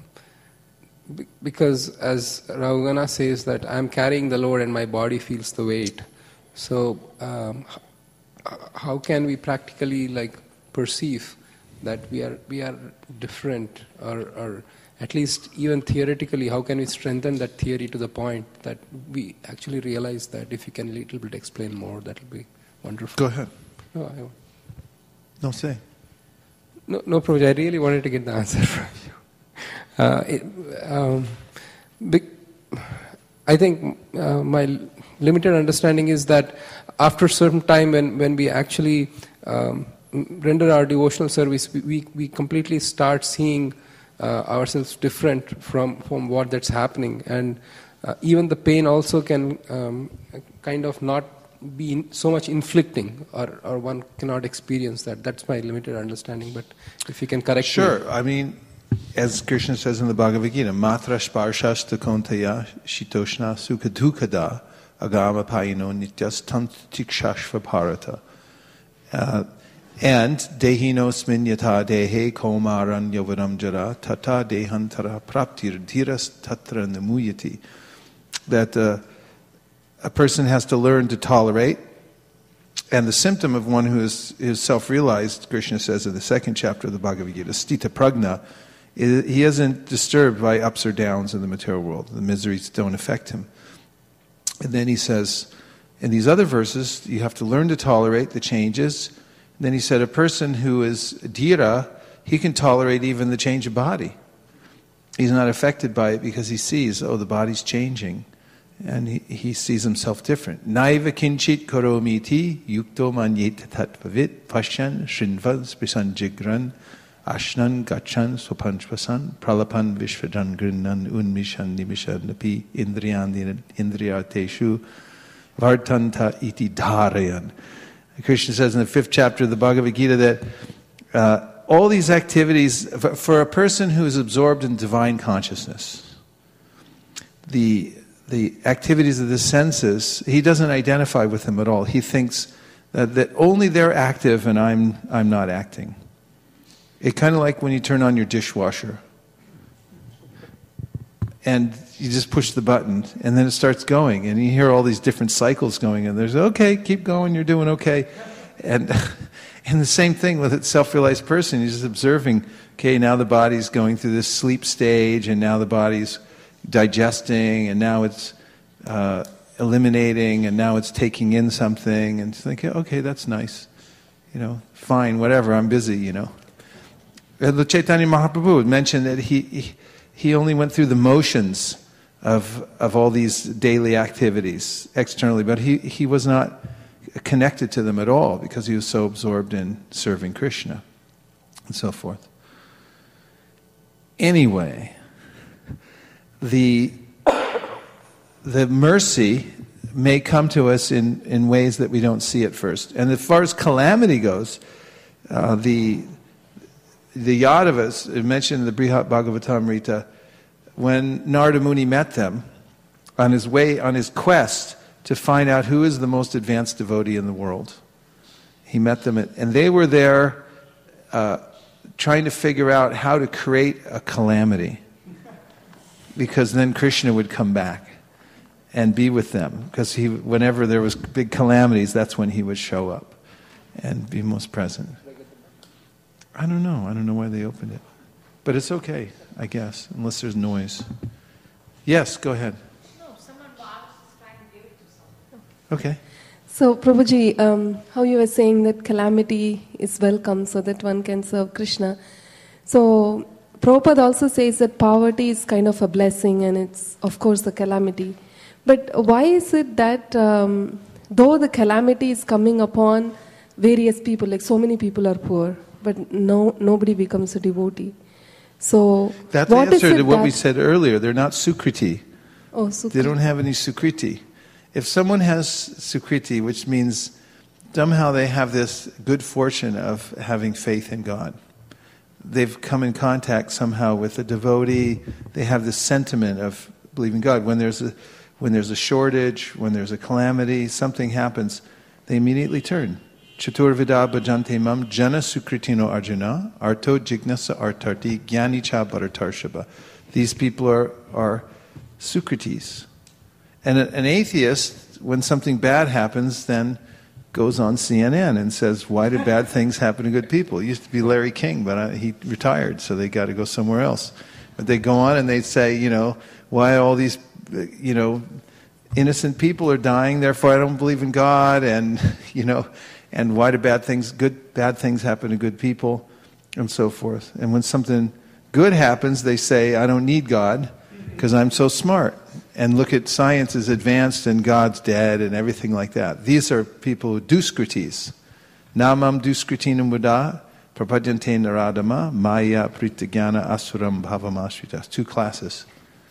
b- because as Rahugana says that I'm carrying the load and my body feels the weight. So um, h- how can we practically like perceive that we are we are different, or or at least even theoretically, how can we strengthen that theory to the point that we actually realize that? If you can a little bit explain more, that will be wonderful. Go ahead. No, I, No, say. No, no, Prabhuji, I really wanted to get the answer from you. Uh, it, um, big, I think uh, my limited understanding is that after a certain time when, when we actually um, render our devotional service, we, we, we completely start seeing uh, ourselves different from, from what that's happening. And uh, even the pain also can um, kind of not be in, so much inflicting, or, or one cannot experience that. That's my limited understanding, but if you can correct sure. me. Sure. I mean, as Krishna says in the Bhagavad Gita, Matra Sparshasta Kontaya Shitoshna Sukadukada Agama Payino Nityas Tantikshashva Bharata. Uh, and Dehinosmin Yata Dehe Komaran Yavaram Jara Tata Dehantara Praptir Dhiras Tatra Namuyati. That uh, a person has to learn to tolerate, and the symptom of one who is, is self-realized, Krishna says in the second chapter of the Bhagavad Gita, Stita Pragna, is, he isn't disturbed by ups or downs in the material world. The miseries don't affect him. And then he says, in these other verses, you have to learn to tolerate the changes. And then he said, a person who is dhira, he can tolerate even the change of body. He's not affected by it because he sees, oh, the body's changing. And he, he sees himself different. Naiva kinchit koromiti yukto manyet tatvavit pashyan shrinvad spisan jigran ashnan gachan swapanchvasan pralapan vishvajan grinnan unmishan nimishan napi indriyan indriyateshu vartanta iti dharayan. Krishna says in the fifth chapter of the Bhagavad Gita that uh, all these activities, for, for a person who is absorbed in divine consciousness, the the activities of the senses, he doesn't identify with them at all. He thinks that, that only they're active and I'm I'm not acting. It's kind of like when you turn on your dishwasher and you just push the button and then it starts going and you hear all these different cycles going and there's, okay, keep going, you're doing okay. And and the same thing with a self-realized person. He's just observing, okay, now the body's going through this sleep stage and now the body's digesting, and now it's uh, eliminating, and now it's taking in something, and thinking, okay, that's nice, you know, fine, whatever, I'm busy, you know. And the Chaitanya Mahaprabhu mentioned that he, he he only went through the motions of of all these daily activities externally, but he, he was not connected to them at all because he was so absorbed in serving Krishna and so forth. Anyway, The, the mercy may come to us in, in ways that we don't see at first. And as far as calamity goes, uh, the, the Yadavas, mentioned in the Brihat Bhagavatamrita, when Narada Muni met them on his way, on his quest to find out who is the most advanced devotee in the world, he met them, at, and they were there uh, trying to figure out how to create a calamity. Because then Krishna would come back and be with them. Because he, whenever there was big calamities, that's when he would show up and be most present. I don't know. I don't know why they opened it. But it's okay, I guess, unless there's noise. Yes, go ahead. No, someone was trying to give it to someone. Okay. So, Prabhuji, um, how you were saying that calamity is welcome so that one can serve Krishna. So, Prabhupada also says that poverty is kind of a blessing and it's, of course, a calamity. But why is it that um, though the calamity is coming upon various people, like so many people are poor, but no, nobody becomes a devotee. So that's what the answer is it to what that, we said earlier. They're not sukriti. Oh, sukriti. They don't have any sukriti. If someone has sukriti, which means somehow they have this good fortune of having faith in God, they've come in contact somehow with a devotee, they have this sentiment of believing God. When there's a when there's a shortage, when there's a calamity, something happens, they immediately turn. Chaturvida bhajante mam jana sukritino arjuna arto jignasa artarti jnanicha bharatarshaba. These people are, are sukritis. And a, an atheist, when something bad happens, then goes on C N N and says, why do bad things happen to good people? It used to be Larry King, but I, he retired, so they got to go somewhere else. But they go on and they say, you know, why all these, you know, innocent people are dying, therefore I don't believe in God, and, you know, and why do bad things, good, bad things happen to good people, and so forth. And when something good happens, they say, I don't need God, because I'm so smart. And look at science is advanced and God's dead and everything like that. These are people who duskritis. Namam duskritinam buddha, prapadyante naradama, maya pritagyana asuram bhavamashrita. Two classes.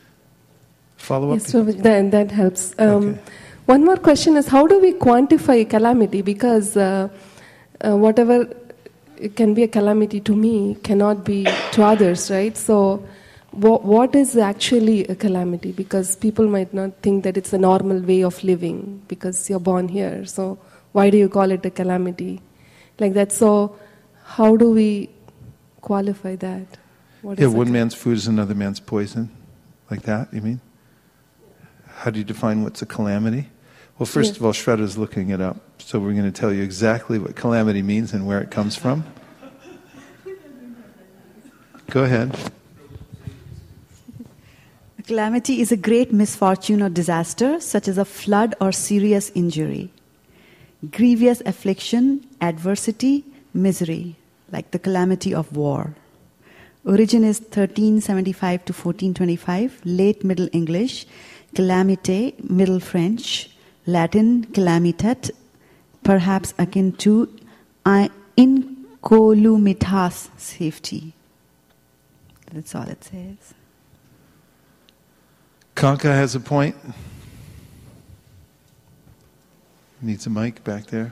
Follow up? Yes, so that, that helps. Um, Okay. One more question is, how do we quantify calamity? Because uh, uh, whatever it can be a calamity to me cannot be to others, right? So wh- what is actually a calamity? Because people might not think that it's a normal way of living because you're born here. So why do you call it a calamity? Like that. So how do we qualify that? What Yeah, is one a- man's food is another man's poison. Like that, you mean? How do you define what's a calamity? Well, first Yes. of all, Shraddha's looking it up. So we're going to tell you exactly what calamity means and where it comes from. Go ahead. A calamity is a great misfortune or disaster, such as a flood or serious injury. Grievous affliction, adversity, misery, like the calamity of war. Origin is thirteen seventy-five to fourteen twenty-five, late Middle English, calamite, Middle French, Latin calamitat, perhaps akin to uh, incolumitas, safety. That's all it says. Kanka has a point. Needs a mic back there.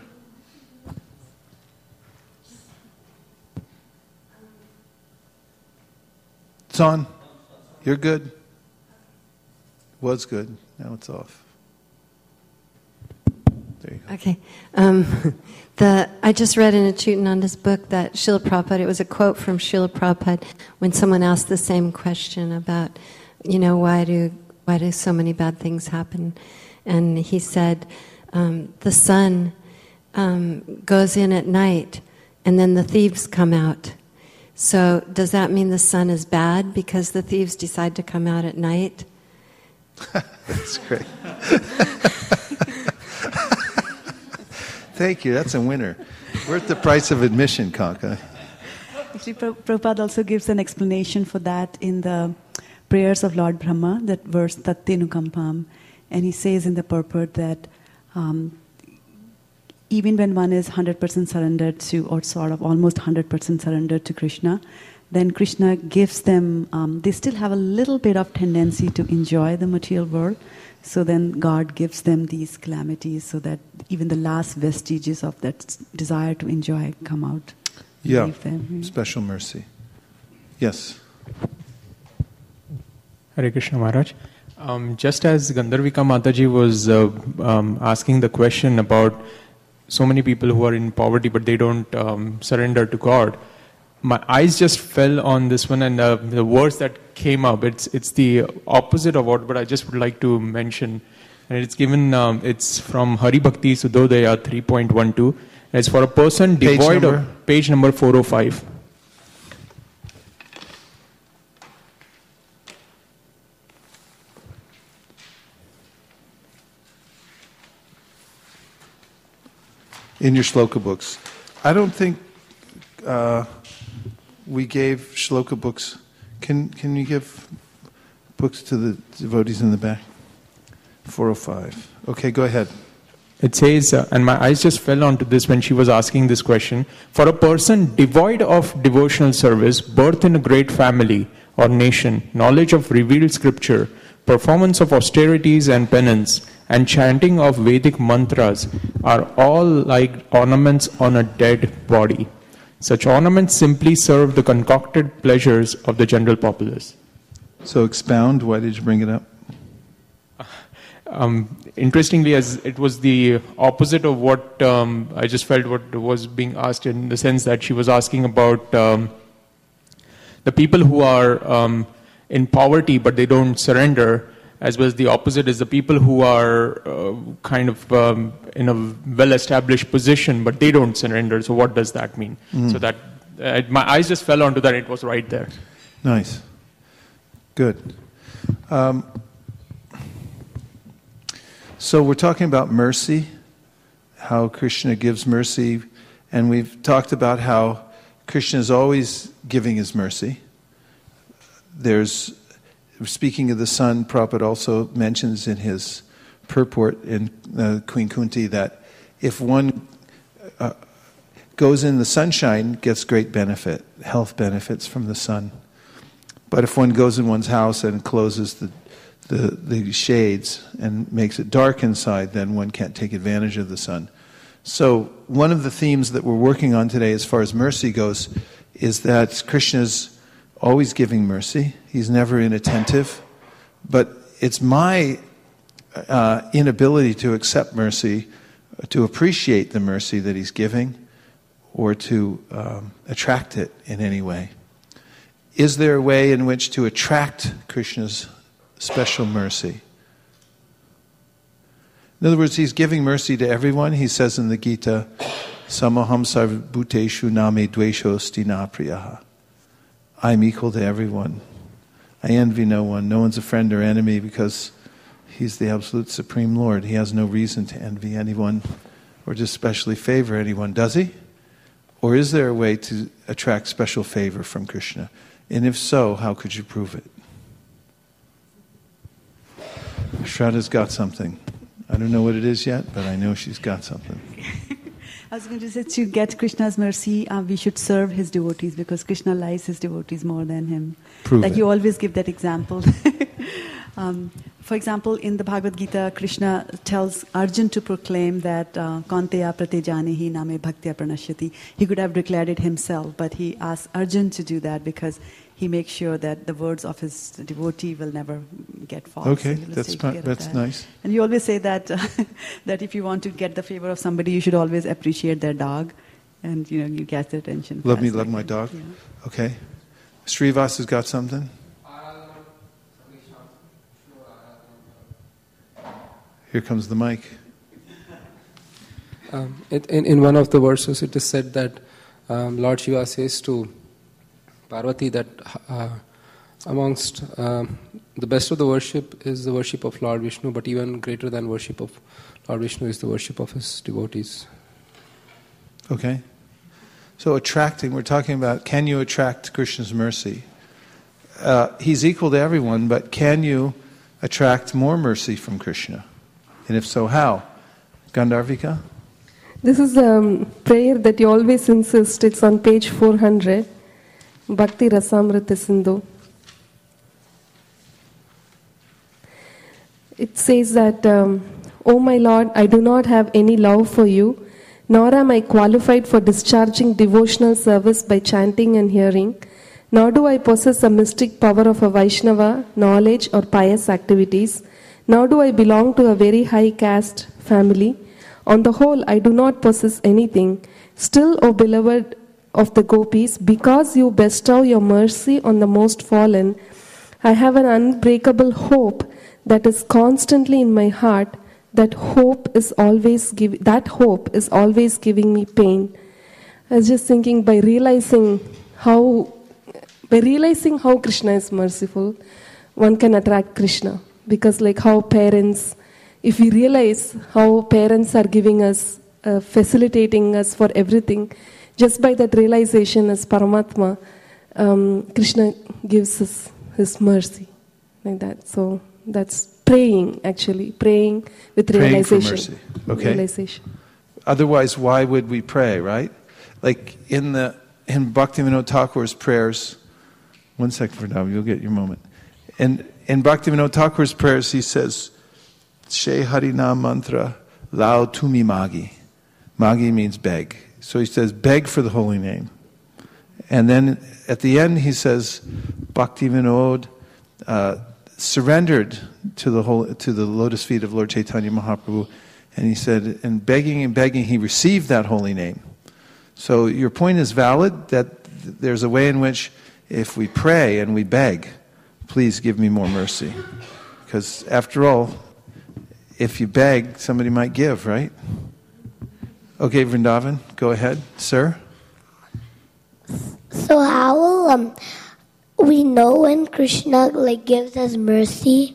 It's on. You're good. Was good. Now it's off. There you go. Okay. Um, the I just read in Achyutananda's book that Srila Prabhupada, it was a quote from Srila Prabhupada when someone asked the same question about, you know, why do why do so many bad things happen? And he said, um, the sun um, goes in at night and then the thieves come out. So does that mean the sun is bad because the thieves decide to come out at night? That's great. Thank you. That's a winner. Worth the price of admission, Kanka. Actually, Prabhupada also gives an explanation for that in the prayers of Lord Brahma, that verse Tattenukampam. And he says in the purport that um, even when one is one hundred percent surrendered to, or sort of almost one hundred percent surrendered to Krishna, then Krishna gives them, um, they still have a little bit of tendency to enjoy the material world. So then God gives them these calamities so that even the last vestiges of that desire to enjoy come out. Yeah, Leave them. special mercy. Yes. Hare Krishna Maharaj. Um, just as Gandharvika Mataji was uh, um, asking the question about so many people who are in poverty but they don't um, surrender to God, my eyes just fell on this one, and uh, the words that came up, it's it's the opposite of what, but I just would like to mention. And it's given, um, it's from Hari Bhakti Sudhodaya three point twelve. And it's for a person Page devoid number? of, page number four oh five. In your shloka books. I don't think uh, we gave shloka books. Can can you give books to the devotees in the back? four oh five. Okay, go ahead. It says, uh, and my eyes just fell onto this when she was asking this question, for a person devoid of devotional service, birth in a great family or nation, knowledge of revealed scripture, performance of austerities and penance, and chanting of Vedic mantras are all like ornaments on a dead body. Such ornaments simply serve the concocted pleasures of the general populace. So expound, why did you bring it up? Um, interestingly, as it was the opposite of what um, I just felt what was being asked, in the sense that she was asking about um, the people who are um, in poverty but they don't surrender, as well as the opposite is the people who are uh, kind of um, in a well-established position but they don't surrender. So what does that mean? Mm. So that uh, my eyes just fell onto that. It was right there. Nice. Good. Um, So we're talking about mercy, how Krishna gives mercy, and we've talked about how Krishna is always giving his mercy. There's, speaking of the sun, Prabhupada also mentions in his purport in uh, Queen Kunti that if one uh, goes in the sunshine, gets great benefit, health benefits from the sun. But if one goes in one's house and closes the The, the shades and makes it dark inside, then one can't take advantage of the sun. So one of the themes that we're working on today as far as mercy goes is that Krishna's always giving mercy. He's never inattentive. But it's my uh, inability to accept mercy, to appreciate the mercy that he's giving, or to um, attract it in any way. Is there a way in which to attract Krishna's special mercy? In other words, he's giving mercy to everyone. He says in the Gita, Samaham sarvabhuteshu name dveshosti na priyaha. I'm equal to everyone. I envy no one. No one's a friend or enemy because he's the absolute supreme Lord. He has no reason to envy anyone or to specially favor anyone, does he? Or is there a way to attract special favor from Krishna? And if so, how could you prove it? Shraddha's got something. I don't know what it is yet, but I know she's got something. I was going to say, to get Krishna's mercy, uh, we should serve his devotees, because Krishna likes his devotees more than him. Prove like it. You always give that example. um, for example, in the Bhagavad Gita, Krishna tells Arjun to proclaim that Kanteya pratejanehi name bhaktya pranashyati. He could have declared it himself, but he asks Arjun to do that because he makes sure that the words of his devotee will never get false. Okay, So that's fine. That's that. nice. And you always say that uh, that if you want to get the favor of somebody, you should always appreciate their dog, and you know you get their attention. Love me, fast love like my that. dog. Yeah. Okay. Srivas has got something. Here comes the mic. Um, it, in, in one of the verses, it is said that um, Lord Shiva says to Parvati that uh, amongst uh, the best of the worship is the worship of Lord Vishnu, but even greater than worship of Lord Vishnu is the worship of his devotees. Okay. So attracting, we're talking about, can you attract Krishna's mercy? Uh, he's equal to everyone, but can you attract more mercy from Krishna? And if so, how? Gandharvika? This is a prayer that you always insist. It's on page four hundred. Bhakti Rasamrita Sindhu. It says that, um, O my Lord, I do not have any love for you, nor am I qualified for discharging devotional service by chanting and hearing, nor do I possess the mystic power of a Vaishnava, knowledge or pious activities, nor do I belong to a very high caste family. On the whole, I do not possess anything. Still, O beloved of the gopis, because you bestow your mercy on the most fallen, I have an unbreakable hope that is constantly in my heart. That hope is always give, that hope is always giving me pain. I was just thinking, by realizing how by realizing how Krishna is merciful, one can attract Krishna. Because like how parents, if we realize how parents are giving us, uh, facilitating us for everything, just by that realization as Paramatma, um, Krishna gives us his mercy, like that. So that's praying, actually, praying with Praying realization. for mercy. Okay. realization. Otherwise, why would we pray, right? Like in the in Bhaktivinoda Thakur's prayers, one second for now, you'll get your moment. In, in Bhaktivinoda Thakur's prayers, he says, She Harinam Mantra, Lao Tumi Magi. Magi means beg. So he says, beg for the holy name. And then at the end he says, Bhaktivinoda uh, surrendered to the whole, to the lotus feet of Lord Chaitanya Mahaprabhu. And he said, and begging and begging, he received that holy name. So your point is valid, that there's a way in which if we pray and we beg, please give me more mercy. Because after all, if you beg, somebody might give, right? Okay, Vrindavan, go ahead, sir. So how will um, we know when Krishna like gives us mercy?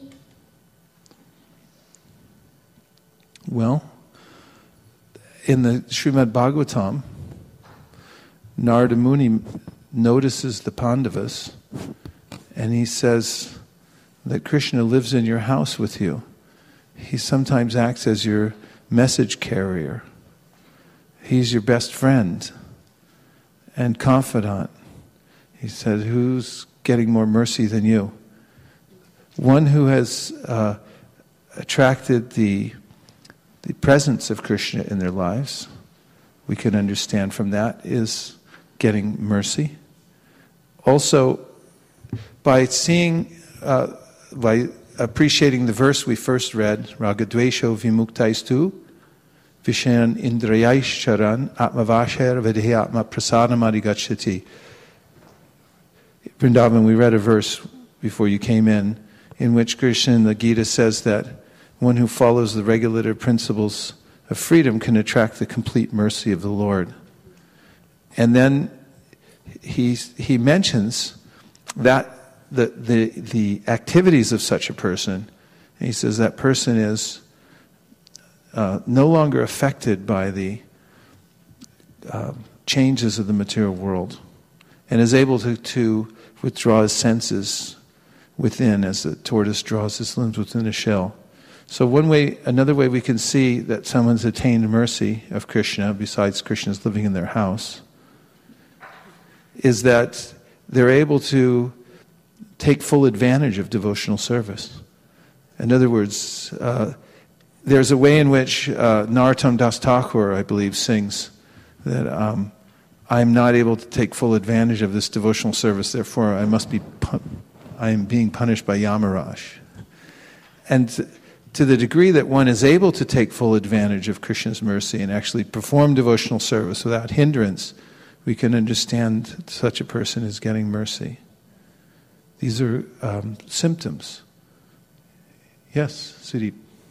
Well, in the Srimad Bhagavatam, Narada Muni notices the Pandavas, and he says that Krishna lives in your house with you. He sometimes acts as your message carrier. He's your best friend and confidant. He said, who's getting more mercy than you? One who has uh, attracted the, the presence of Krishna in their lives, we can understand from that, is getting mercy. Also, by seeing, uh, by appreciating the verse we first read, Ragadvesho Vimukhtaistu, Vishan Indrayaisharan Atmavasher Vedhyatma Prasadam Adhigacchati. Vrindavan, we read a verse before you came in, in which Krishna in the Gita says that one who follows the regulative principles of freedom can attract the complete mercy of the Lord. And then he he mentions that the the the activities of such a person, and he says that person is uh, no longer affected by the uh, changes of the material world, and is able to, to withdraw his senses within, as the tortoise draws his limbs within a shell. So one way, another way we can see that someone's attained mercy of Krishna, besides Krishna's living in their house, is that they're able to take full advantage of devotional service. In other words, uh, there's a way in which uh, Narottam Das Thakur, I believe, sings that um, I'm not able to take full advantage of this devotional service, therefore I must be, pun- I am being punished by Yamaraj. And to, to the degree that one is able to take full advantage of Krishna's mercy and actually perform devotional service without hindrance, we can understand such a person is getting mercy. These are um, symptoms. Yes, Sudeep.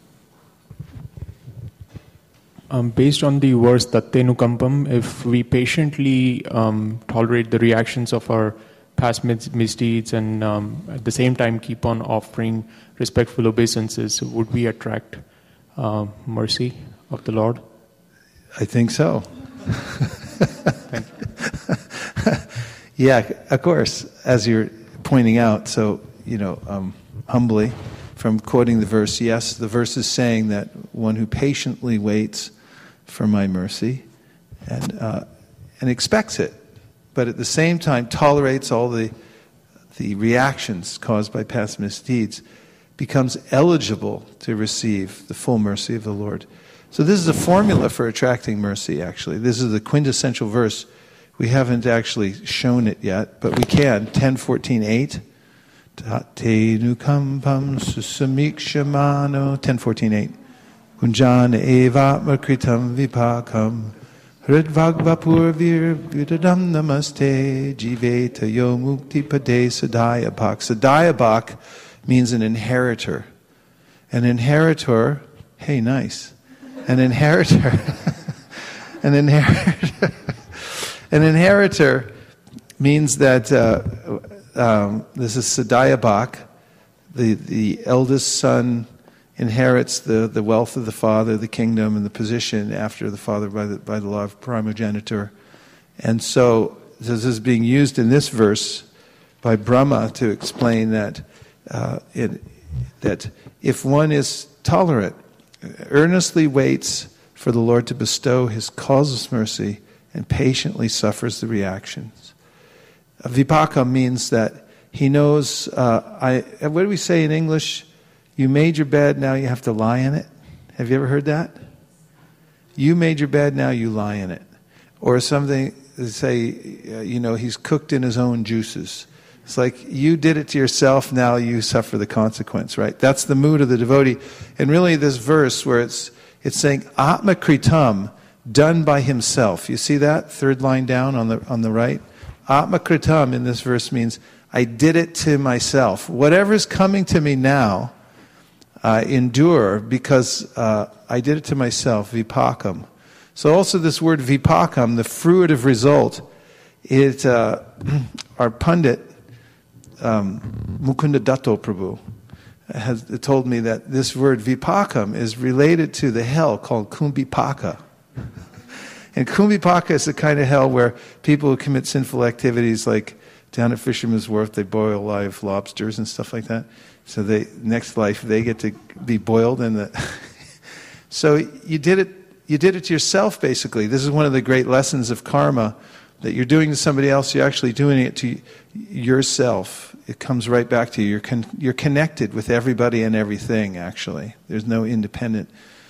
Um, based on the verse Tattenukampam, if we patiently um, tolerate the reactions of our past mis- misdeeds and um, at the same time keep on offering respectful obeisances, would we attract uh, mercy of the Lord? I think so. Thank you. Yeah, of course, as you're pointing out, so, you know, um, humbly, from quoting the verse, yes, the verse is saying that one who patiently waits for my mercy and uh, and expects it, but at the same time tolerates all the the reactions caused by past misdeeds, becomes eligible to receive the full mercy of the Lord. So this is a formula for attracting mercy, actually. This is the quintessential verse. We haven't actually shown it yet, but we can. ten fourteen eight. Tate nukampam susamikshamano. ten fourteen eight. Kunjana evatma kritam vipakam. Hridvagvapur vir vidadam namaste. Jiveta yo mukti pade sadayabhak. Sadayabhak means an inheritor. An inheritor, hey, nice. An inheritor. An inheritor. An inheritor means that uh, um, this is Sadayabhak, the the eldest son inherits the, the wealth of the father, the kingdom, and the position after the father by the by the law of primogeniture. And so this is being used in this verse by Brahma to explain that uh, it, that if one is tolerant earnestly waits for the Lord to bestow his causeless mercy and patiently suffers the reactions. Vipaka means that he knows, uh, I, what do we say in English? You made your bed, now you have to lie in it. Have you ever heard that? You made your bed, now you lie in it. Or something, say, uh, you know, he's cooked in his own juices. It's like you did it to yourself, now you suffer the consequence, right? That's the mood of the devotee. And really this verse where it's it's saying Atma Kritam, done by himself. You see that? Third line down on the on the right. Atma Kritam in this verse means I did it to myself. Whatever's coming to me now, uh, endure because uh, I did it to myself, vipakam. So also this word vipakam, the fruitive result, it uh, our pundit, Um, Mukunda Datto Prabhu has told me that this word vipakam is related to the hell called kumbhipaka. And kumbhipaka is the kind of hell where people who commit sinful activities, like down at Fisherman's Wharf, they boil live lobsters and stuff like that. So they next life they get to be boiled in the. So you did it. You did it to yourself, basically. This is one of the great lessons of karma. That you're doing to somebody else, you're actually doing it to yourself. It comes right back to you. You're con- you're connected with everybody and everything, actually. There's no independent.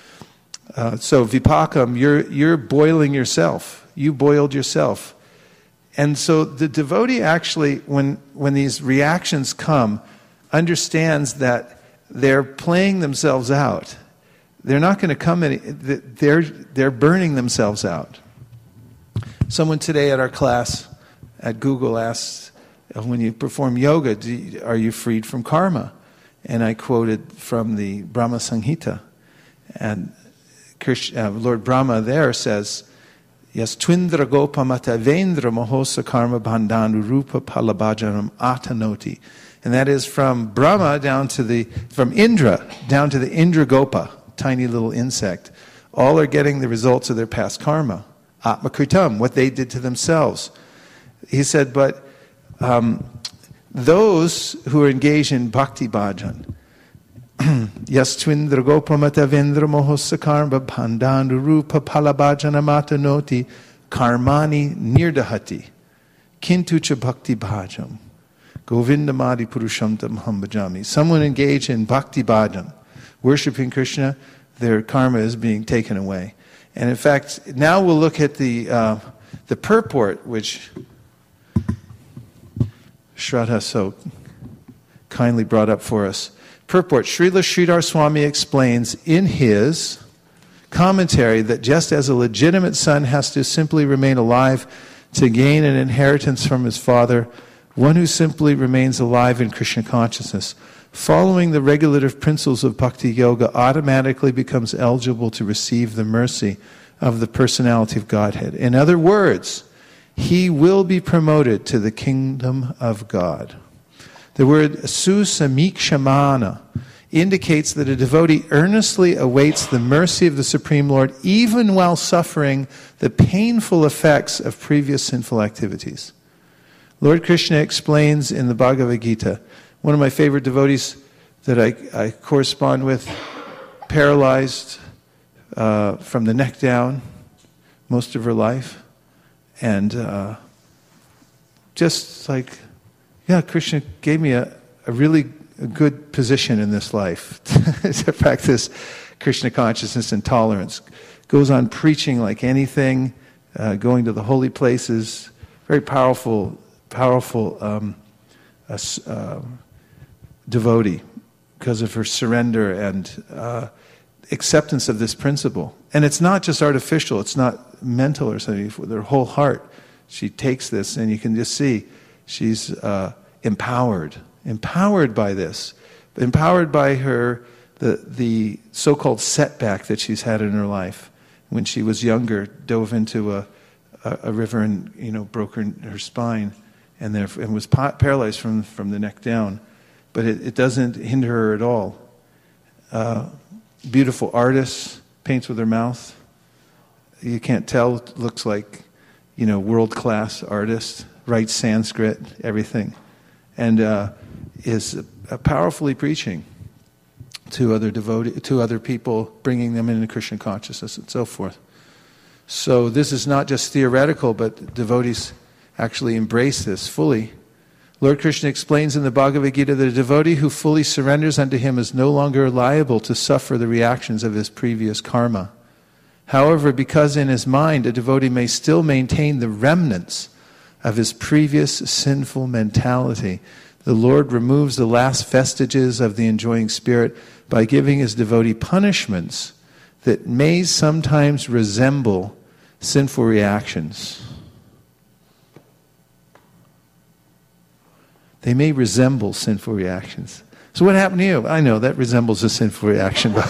Uh, so vipakam, you're you're boiling yourself. You boiled yourself. And so the devotee actually, when when these reactions come, understands that they're playing themselves out. They're not going to come any. They're they're burning themselves out. Someone today at our class at Google asked, when you perform yoga, do you, are you freed from karma? And I quoted from the Brahma Samhita. And Krishna, uh, Lord Brahma there says, yes, Twindra Gopamata Vendra Mahosa Karma Bandhanu Rupa Palabhajanam Atanoti. And that is from Brahma down to the, from Indra down to the Indra Gopa, tiny little insect. All are getting the results of their past karma. Atma Kritam, what they did to themselves. He said, but um, those who are engaged in bhakti bhajan, yes, twindra gopamata vendra mohosa karma bandhanu rupa palabhajana matanoti karmani nirdahati kintucha bhakti bhajam govindamadi purusham tam ham bhajami. Someone engaged in bhakti bhajan, worshipping Krishna, their karma is being taken away. And in fact, now we'll look at the uh, the purport, which Shraddha so kindly brought up for us. Purport. Srila Sridhar Swami explains in his commentary that just as a legitimate son has to simply remain alive to gain an inheritance from his father, one who simply remains alive in Krishna consciousness, following the regulative principles of Bhakti Yoga, automatically becomes eligible to receive the mercy of the personality of Godhead. In other words, he will be promoted to the kingdom of God. The word susamikshamana indicates that a devotee earnestly awaits the mercy of the Supreme Lord even while suffering the painful effects of previous sinful activities. Lord Krishna explains in the Bhagavad Gita, one of my favorite devotees that I, I correspond with, paralyzed uh, from the neck down most of her life. And uh, just like, yeah, Krishna gave me a, a really a good position in this life to practice Krishna consciousness and tolerance. Goes on preaching like anything, uh, going to the holy places, very powerful, powerful um, uh, uh, devotee because of her surrender and uh, acceptance of this principle. And it's not just artificial, it's not mental or something. With her whole heart, she takes this, and you can just see she's uh, empowered, empowered by this, empowered by her, the, the so-called setback that she's had in her life. When she was younger, dove into a, a, a river and, you know, broke her, her spine and, there, and was pa- paralyzed from, from the neck down. But it, it doesn't hinder her at all. Uh, beautiful artist, paints with her mouth. You can't tell, it looks like, you know, world-class artist, writes Sanskrit, everything. And uh, is uh, powerfully preaching. to other devotee, to other people, bringing them into Krishna consciousness and so forth. So this is not just theoretical, but devotees actually embrace this fully. Lord Krishna explains in the Bhagavad Gita that a devotee who fully surrenders unto him is no longer liable to suffer the reactions of his previous karma. However, because in his mind a devotee may still maintain the remnants of his previous sinful mentality, the Lord removes the last vestiges of the enjoying spirit by giving his devotee punishments that may sometimes resemble sinful reactions. They may resemble sinful reactions. So what happened to you? I know that resembles a sinful reaction. But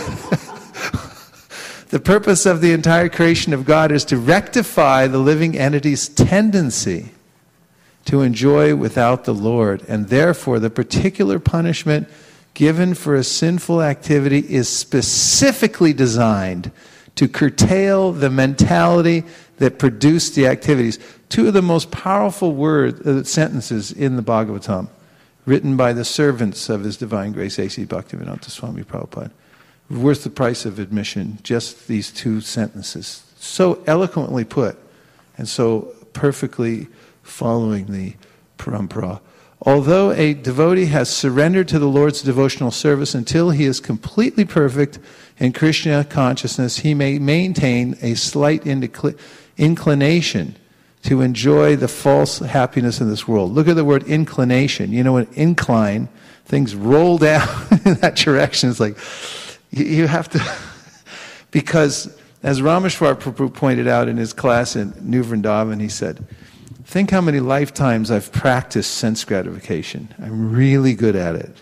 the purpose of the entire creation of God is to rectify the living entity's tendency to enjoy without the Lord. And therefore, the particular punishment given for a sinful activity is specifically designed to curtail the mentality that produced the activities. Two of the most powerful words, uh, sentences in the Bhagavatam, written by the servants of His Divine Grace, A C Bhaktivedanta Swami Prabhupada. Worth the price of admission, just these two sentences. So eloquently put, and so perfectly following the parampara. Although a devotee has surrendered to the Lord's devotional service until he is completely perfect in Krishna consciousness, he may maintain a slight incl- inclination to enjoy the false happiness in this world. Look at the word inclination. You know, an incline, things roll down in that direction. It's like, you, you have to, because as Rameshwar Prabhu pointed out in his class in New Vrindavan, he said, think how many lifetimes I've practiced sense gratification. I'm really good at it.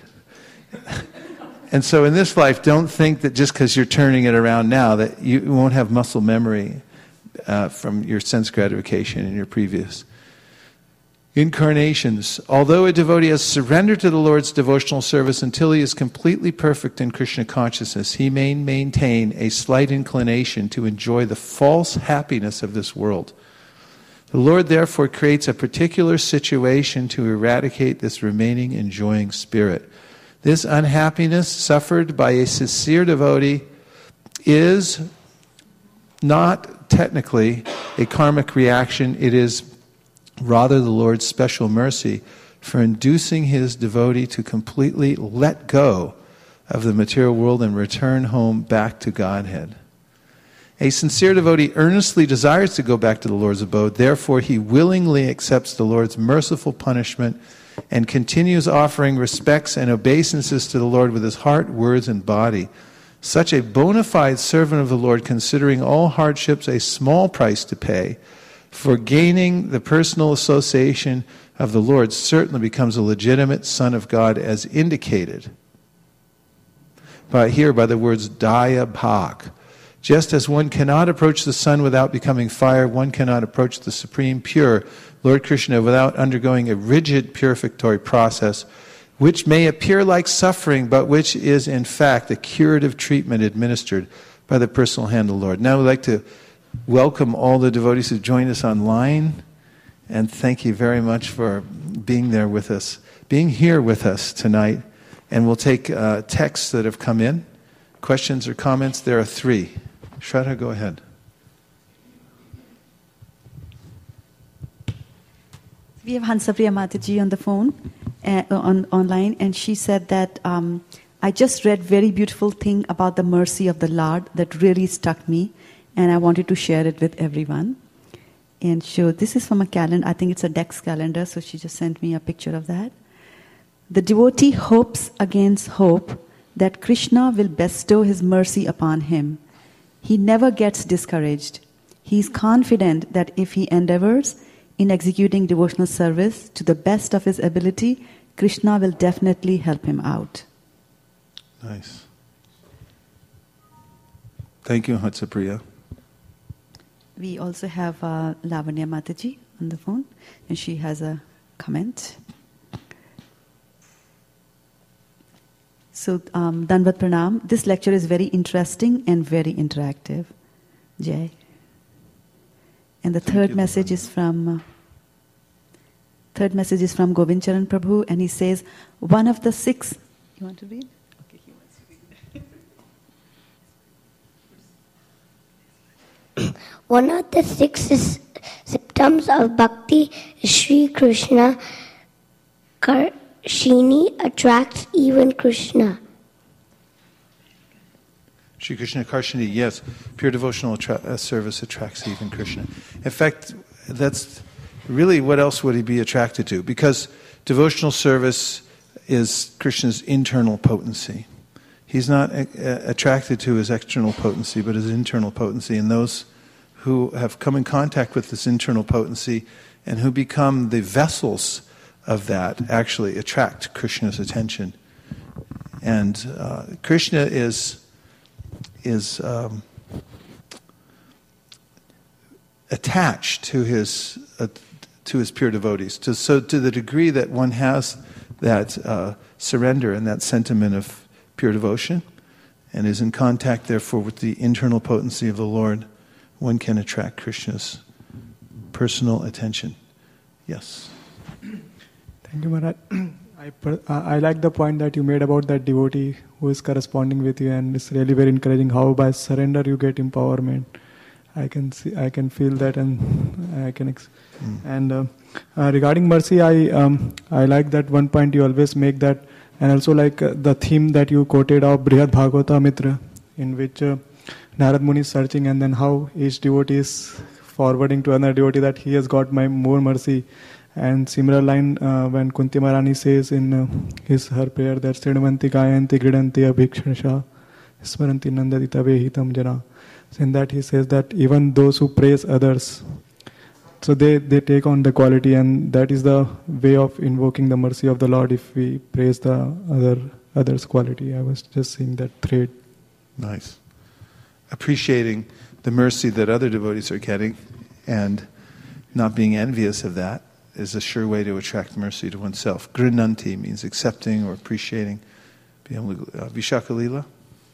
And so in this life, don't think that just because you're turning it around now that you won't have muscle memory uh, from your sense gratification in your previous incarnations. Although a devotee has surrendered to the Lord's devotional service until he is completely perfect in Krishna consciousness, he may maintain a slight inclination to enjoy the false happiness of this world. The Lord therefore creates a particular situation to eradicate this remaining enjoying spirit. This unhappiness suffered by a sincere devotee is not technically a karmic reaction. It is rather the Lord's special mercy for inducing His devotee to completely let go of the material world and return home back to Godhead. A sincere devotee earnestly desires to go back to the Lord's abode. Therefore, he willingly accepts the Lord's merciful punishment and continues offering respects and obeisances to the Lord with his heart, words, and body. Such a bona fide servant of the Lord, considering all hardships a small price to pay, for gaining the personal association of the Lord, certainly becomes a legitimate son of God, as indicated by here by the words Daya Bhak. Just as one cannot approach the sun without becoming fire, one cannot approach the Supreme Pure, Lord Krishna, without undergoing a rigid purificatory process, which may appear like suffering, but which is in fact a curative treatment administered by the personal hand of the Lord. Now we'd like to welcome all the devotees who joined us online, and thank you very much for being there with us, being here with us tonight. And we'll take uh, texts that have come in. Questions or comments? There are three. Shraddha, go ahead. We have Hansapriya Mataji on the phone, uh, on online, and she said that um, I just read very beautiful thing about the mercy of the Lord that really struck me, and I wanted to share it with everyone. And so this is from a calendar. I think it's a Dex calendar, so she just sent me a picture of that. The devotee hopes against hope that Krishna will bestow his mercy upon him. He never gets discouraged. He is confident that if he endeavors in executing devotional service to the best of his ability, Krishna will definitely help him out. Nice. Thank you, Hatsapriya. We also have uh, Lavanya Mataji on the phone, and she has a comment. So, um, Danvat Pranam. This lecture is very interesting and very interactive. Jai. And the Thank third you, message is from uh, third message is from Govind Charan Prabhu, and he says, one of the six. You want to read? Okay, he wants to read. One of the six is symptoms of bhakti is Sri Krishna Karshini attracts even Krishna. Sri Krishna Karshini, yes, pure devotional attra- uh, service attracts even Krishna. In fact, that's really what else would he be attracted to? Because devotional service is Krishna's internal potency. He's not uh, attracted to his external potency, but his internal potency. And those who have come in contact with this internal potency and who become the vessels of that actually attract Krishna's attention. And uh, Krishna is is um, attached to his uh, to his pure devotees. To, so to the degree that one has that uh, surrender and that sentiment of pure devotion, and is in contact, therefore, with the internal potency of the Lord, one can attract Krishna's personal attention. Yes. Thank you, Maharaj. I, per, uh, I like the point that you made about that devotee who is corresponding with you, and it's really very encouraging how by surrender you get empowerment. I can see, I can feel that, and I can. Ex- mm. And uh, uh, regarding mercy, I um, I like that one point you always make that, and also like uh, the theme that you quoted of Brihad Bhagavata Mitra, in which uh, Narad Muni is searching, and then how each devotee is forwarding to another devotee that he has got my more mercy. And similar line uh, when Kunti Maharani says in uh, his her prayer that Sridhavanti Gayanti Gridanti Abhikshansha Smaranti Nandadita Vehitam Jana. So in that he says that even those who praise others, so they, they take on the quality, and that is the way of invoking the mercy of the Lord if we praise the other others' quality. I was just seeing that thread. Nice. Appreciating the mercy that other devotees are getting and not being envious of that is a sure way to attract mercy to oneself. Grinanti means accepting or appreciating. Uh, Vishakha Leela?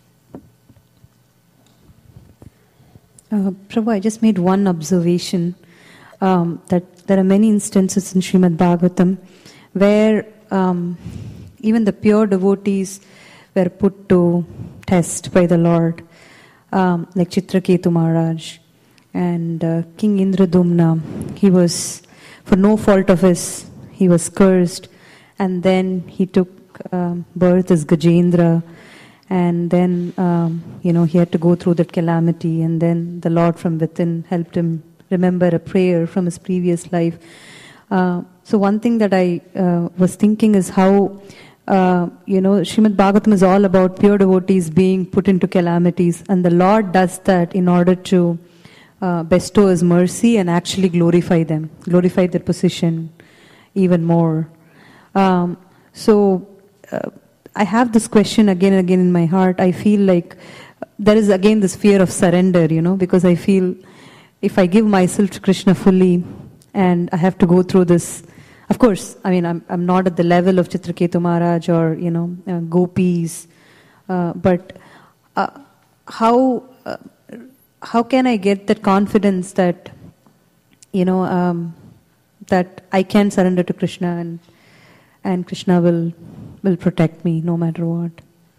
Uh, Prabhu, I just made one observation um, that there are many instances in Srimad Bhagavatam where um, even the pure devotees were put to test by the Lord, um, like Chitraketu Maharaj and uh, King Indradumna. He was, for no fault of his, he was cursed, and then he took um, birth as Gajendra, and then um, you know he had to go through that calamity, and then the Lord from within helped him remember a prayer from his previous life. Uh, so one thing that I uh, was thinking is how uh, you know Srimad Bhagavatam is all about pure devotees being put into calamities, and the Lord does that in order to Uh, bestow His mercy and actually glorify them, glorify their position even more. Um, so uh, I have this question again and again in my heart. I feel like there is again this fear of surrender, you know, because I feel if I give myself to Krishna fully and I have to go through this, of course, I mean, I'm I'm not at the level of Chitraketu Maharaj or, you know, uh, gopis, uh, but uh, how... Uh, How can I get that confidence that, you know, um, that I can surrender to Krishna and and Krishna will will protect me no matter what?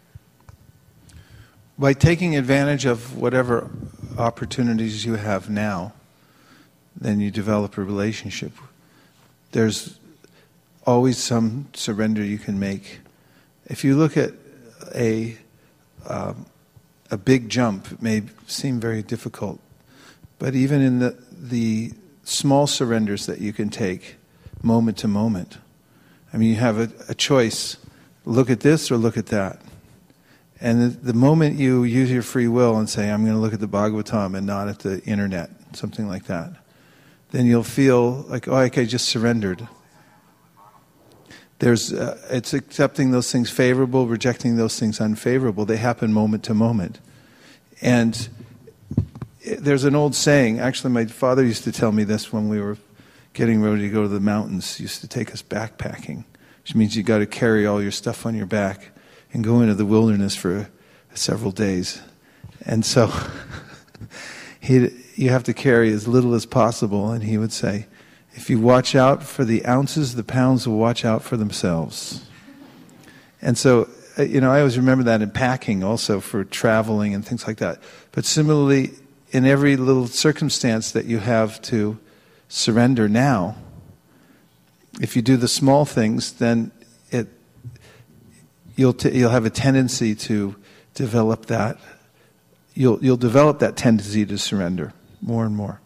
By taking advantage of whatever opportunities you have now, then you develop a relationship. There's always some surrender you can make. If you look at a um, a big jump, it may seem very difficult, but even in the the small surrenders that you can take, moment to moment. I mean, you have a, a choice: look at this or look at that. And the, the moment you use your free will and say, I'm going to look at the Bhagavatam and not at the internet, something like that, then you'll feel like, oh, okay, I just surrendered. There's, uh, it's accepting those things favorable, rejecting those things unfavorable. They happen moment to moment. And there's an old saying, actually my father used to tell me this when we were getting ready to go to the mountains. He used to take us backpacking, which means you got to carry all your stuff on your back and go into the wilderness for several days. And so he, you have to carry as little as possible. And he would say, if you watch out for the ounces, the pounds will watch out for themselves. And so, you know, I always remember that in packing also for traveling and things like that. But similarly, in every little circumstance that you have to surrender now, if you do the small things, then it you'll t- you'll have a tendency to develop that. You'll you'll develop that tendency to surrender more and more.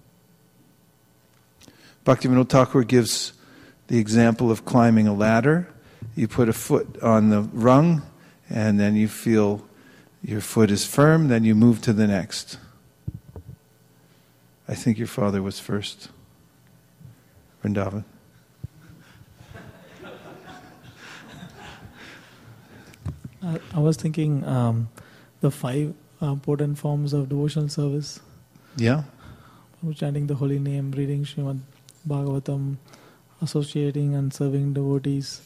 Bhaktivinoda Thakur gives the example of climbing a ladder. You put a foot on the rung, and then you feel your foot is firm, then you move to the next. I think your father was first. Vrindavan. Uh, I was thinking um, the five uh, potent forms of devotional service. Yeah. Chanting the holy name, reading Srimad Bhagavatam, associating and serving devotees,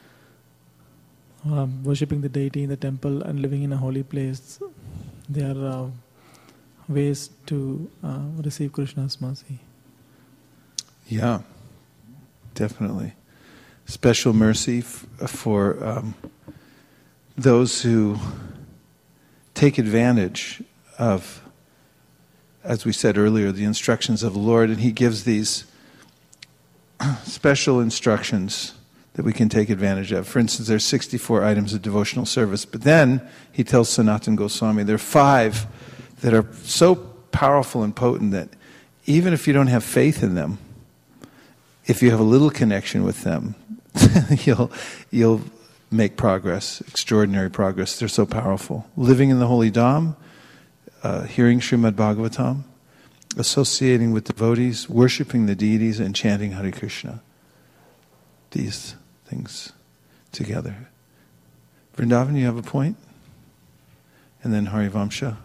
um, worshipping the deity in the temple and living in a holy place. They are uh, ways to uh, receive Krishna's mercy. Yeah, definitely. Special mercy f- for um, those who take advantage of, as we said earlier, the instructions of the Lord, and He gives these special instructions that we can take advantage of. For instance, there's sixty-four items of devotional service, but then He tells Sanatana Goswami there are five that are so powerful and potent that even if you don't have faith in them, if you have a little connection with them, you'll you'll make progress, extraordinary progress. They're so powerful. Living in the holy Dham, uh, hearing Srimad Bhagavatam, associating with devotees, worshipping the deities, and chanting Hare Krishna. These things together. Vrindavan, you have a point? And then Harivamsha.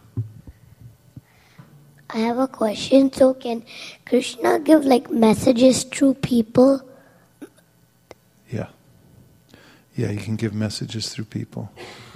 I have a question. So can Krishna give like messages through people? Yeah. Yeah, you can give messages through people.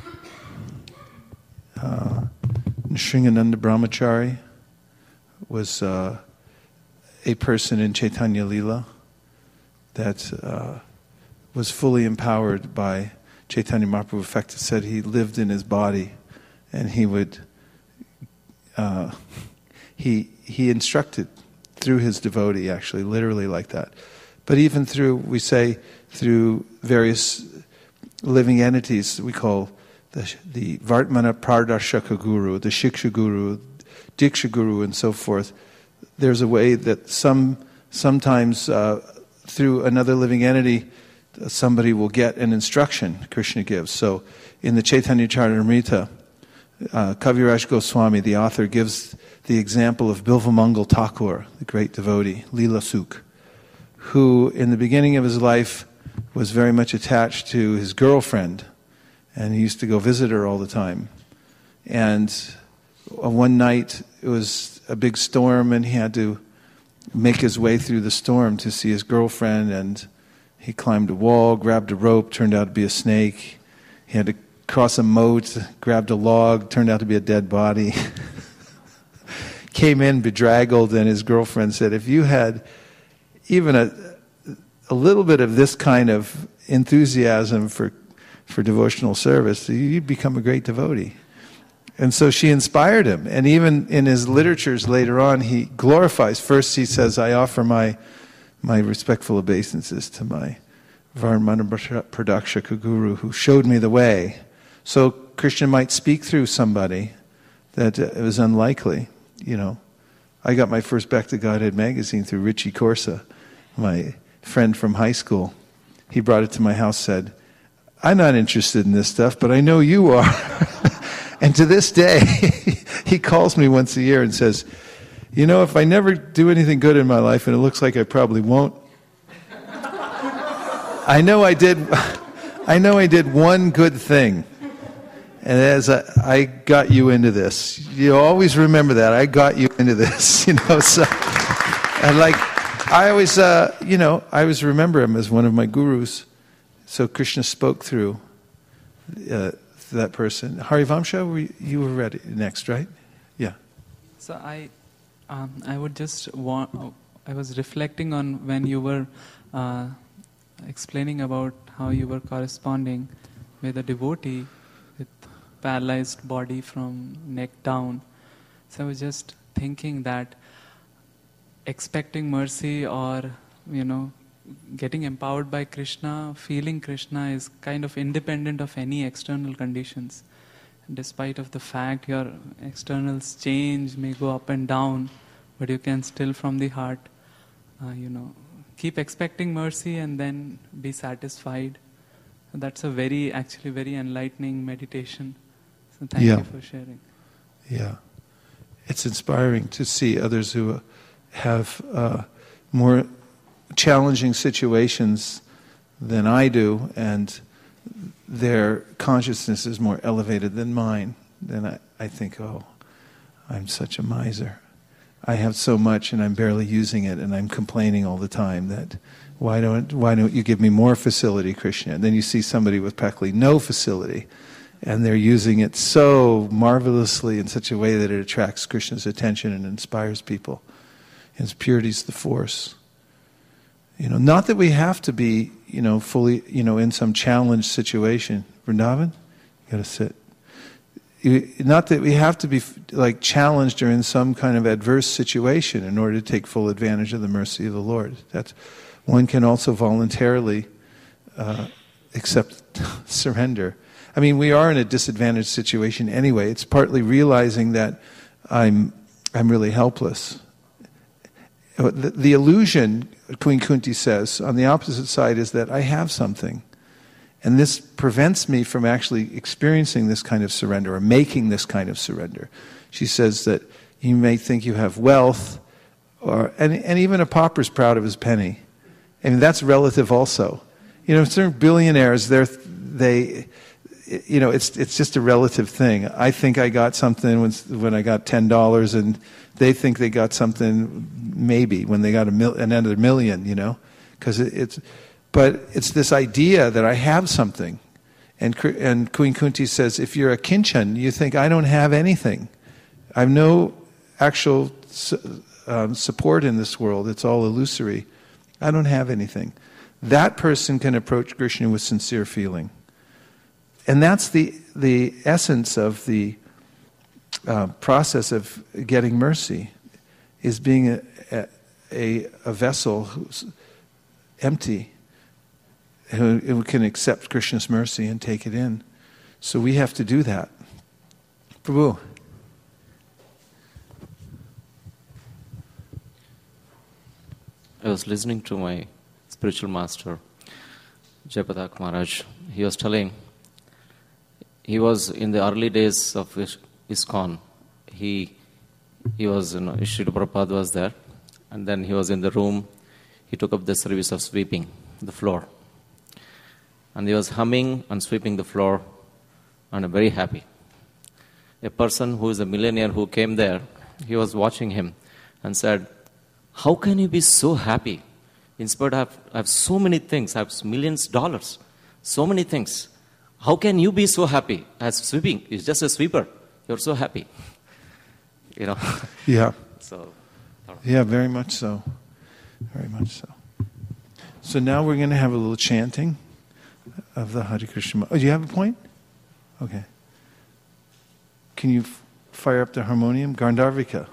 Uh, Sringananda Brahmachari was uh, a person in Chaitanya Lila that uh, was fully empowered by Chaitanya Mahaprabhu. In fact, it said he lived in his body, and he would uh, he he instructed through his devotee, actually, literally like that. But even through, we say, through various living entities we call the, the Vartmana Pradarshaka Guru, the Shiksha Guru, Diksha Guru, and so forth. There's a way that some sometimes uh, through another living entity, somebody will get an instruction Krishna gives. So in the Chaitanya Charitamrita, uh, Kaviraj Goswami, the author, gives the example of Bilvamangal Thakur, the great devotee, Leela Sukh, who in the beginning of his life was very much attached to his girlfriend, and he used to go visit her all the time. And one night it was a big storm, and he had to make his way through the storm to see his girlfriend, and he climbed a wall, grabbed a rope, turned out to be a snake. He had to cross a moat, grabbed a log, turned out to be a dead body. Came in bedraggled, and his girlfriend said, if you had even a a little bit of this kind of enthusiasm for for devotional service, you'd become a great devotee. And so she inspired him. And even in his literatures later on, he glorifies. First he says, I offer my my respectful obeisances to my Varmana Pradakshaka Guru who showed me the way. So Krishna might speak through somebody that it was unlikely. You know, I got my first Back to Godhead magazine through Richie Corsa, my friend from high school. He brought it to my house, said, I'm not interested in this stuff, but I know you are. And to this day, he calls me once a year and says, you know, if I never do anything good in my life, and it looks like I probably won't, I know I did I know I did one good thing. And as I, I got you into this. You always remember that. I got you into this, you know. So, and like, I always, uh, you know, I always remember him as one of my gurus. So Krishna spoke through uh, that person. Harivamsha, were you, you were ready next, right? Yeah. So I, um, I would just want. I was reflecting on when you were uh, explaining about how you were corresponding with a devotee with paralyzed body from neck down. So I was just thinking that expecting mercy or, you know, getting empowered by Krishna, feeling Krishna is kind of independent of any external conditions. Despite of the fact your externals change, may go up and down, but you can still from the heart, uh, you know, keep expecting mercy and then be satisfied. That's a very, actually very enlightening meditation. So thank yeah. you for sharing. Yeah. It's inspiring to see others who have uh, more challenging situations than I do, and their consciousness is more elevated than mine. Then I, I think, oh, I'm such a miser. I have so much and I'm barely using it, and I'm complaining all the time that why don't why don't you give me more facility, Krishna? And then you see somebody with practically no facility, and they're using it so marvelously in such a way that it attracts Krishna's attention and inspires people. His purity is the force. You know, not that we have to be, you know, fully, you know, in some challenged situation. Vrindavan, you got to sit. You, not that we have to be like challenged or in some kind of adverse situation in order to take full advantage of the mercy of the Lord. That's one can also voluntarily uh, accept surrender. I mean, we are in a disadvantaged situation anyway. It's partly realizing that I'm I'm really helpless. The, the illusion, Queen Kunti says, on the opposite side is that I have something. And this prevents me from actually experiencing this kind of surrender or making this kind of surrender. She says that you may think you have wealth, or and, and even a pauper's proud of his penny. I mean, that's relative also. You know, certain billionaires, they're, they, you know, it's it's just a relative thing. I think I got something when, when I got ten dollars, and they think they got something maybe when they got a mil, another million, you know. Because it, it's, but it's this idea that I have something. And, and Queen Kunti says, if you're a kinchan, you think, I don't have anything. I have no actual um, support in this world. It's all illusory. I don't have anything. That person can approach Krishna with sincere feeling. And that's the the essence of the uh, process of getting mercy, is being a, a, a vessel who's empty, who, who can accept Krishna's mercy and take it in. So we have to do that. Prabhu. I was listening to my spiritual master, Jayapatak Maharaj. He was telling, he was in the early days of ISKCON. He he was, you know, Srila Prabhupada was there, and then he was in the room. He took up the service of sweeping the floor. And he was humming and sweeping the floor, and very happy. A person who is a millionaire who came there, he was watching him and said, how can you be so happy? In spite of, I have so many things, I have millions of dollars, so many things. How can you be so happy? As sweeping, it's just a sweeper. You're so happy. You know? Yeah. So. Yeah, very much so. Very much so. So now we're going to have a little chanting of the Hare Krishna. Oh, do you have a point? Okay. Can you f- fire up the harmonium? Gandharvika.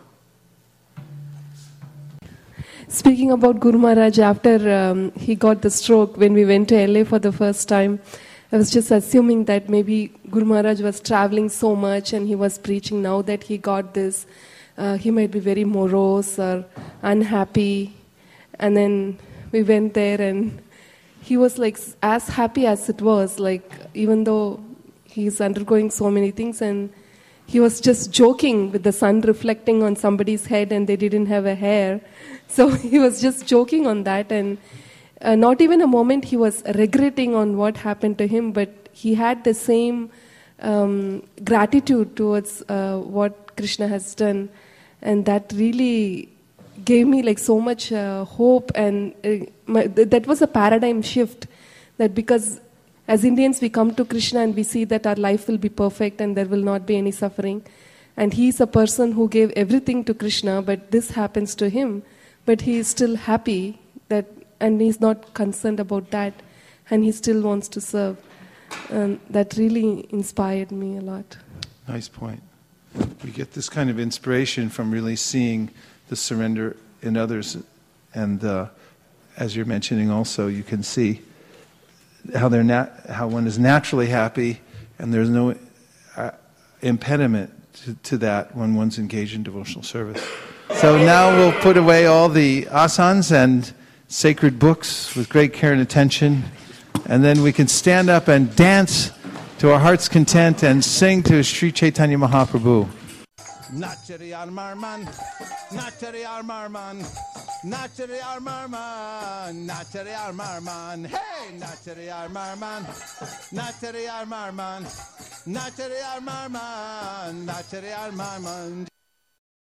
Speaking about Guru Maharaj, after um, he got the stroke, when we went to L A for the first time, I was just assuming that maybe Guru Maharaj was traveling so much and he was preaching. Now that he got this, uh, he might be very morose or unhappy. And then we went there and he was like as happy as it was, like even though he's undergoing so many things, and he was just joking with the sun reflecting on somebody's head and they didn't have a hair. So he was just joking on that, and uh, not even a moment he was regretting on what happened to him, but he had the same um, gratitude towards uh, what Krishna has done. And that really gave me like so much uh, hope, and uh, my, th- that was a paradigm shift, that because as Indians we come to Krishna and we see that our life will be perfect and there will not be any suffering, and he is a person who gave everything to Krishna, but this happens to him, but he is still happy that, and he's not concerned about that, and he still wants to serve. And that really inspired me a lot. Nice point. we get this kind of inspiration from really seeing the surrender in others. And uh, as you're mentioning also, you can see how they're nat- how one is naturally happy, and there's no uh, impediment to, to that when one's engaged in devotional service. So now we'll put away all the asanas and sacred books with great care and attention, and then we can stand up and dance to our heart's content and sing to Sri Chaitanya Mahaprabhu. Nachari Armarman, Nachari Armarman, Nachari Armarman, Nachari Armarman, hey, Nachari Armarman, Nachari Armarman, Nachari Armarman, Nachari Armarman.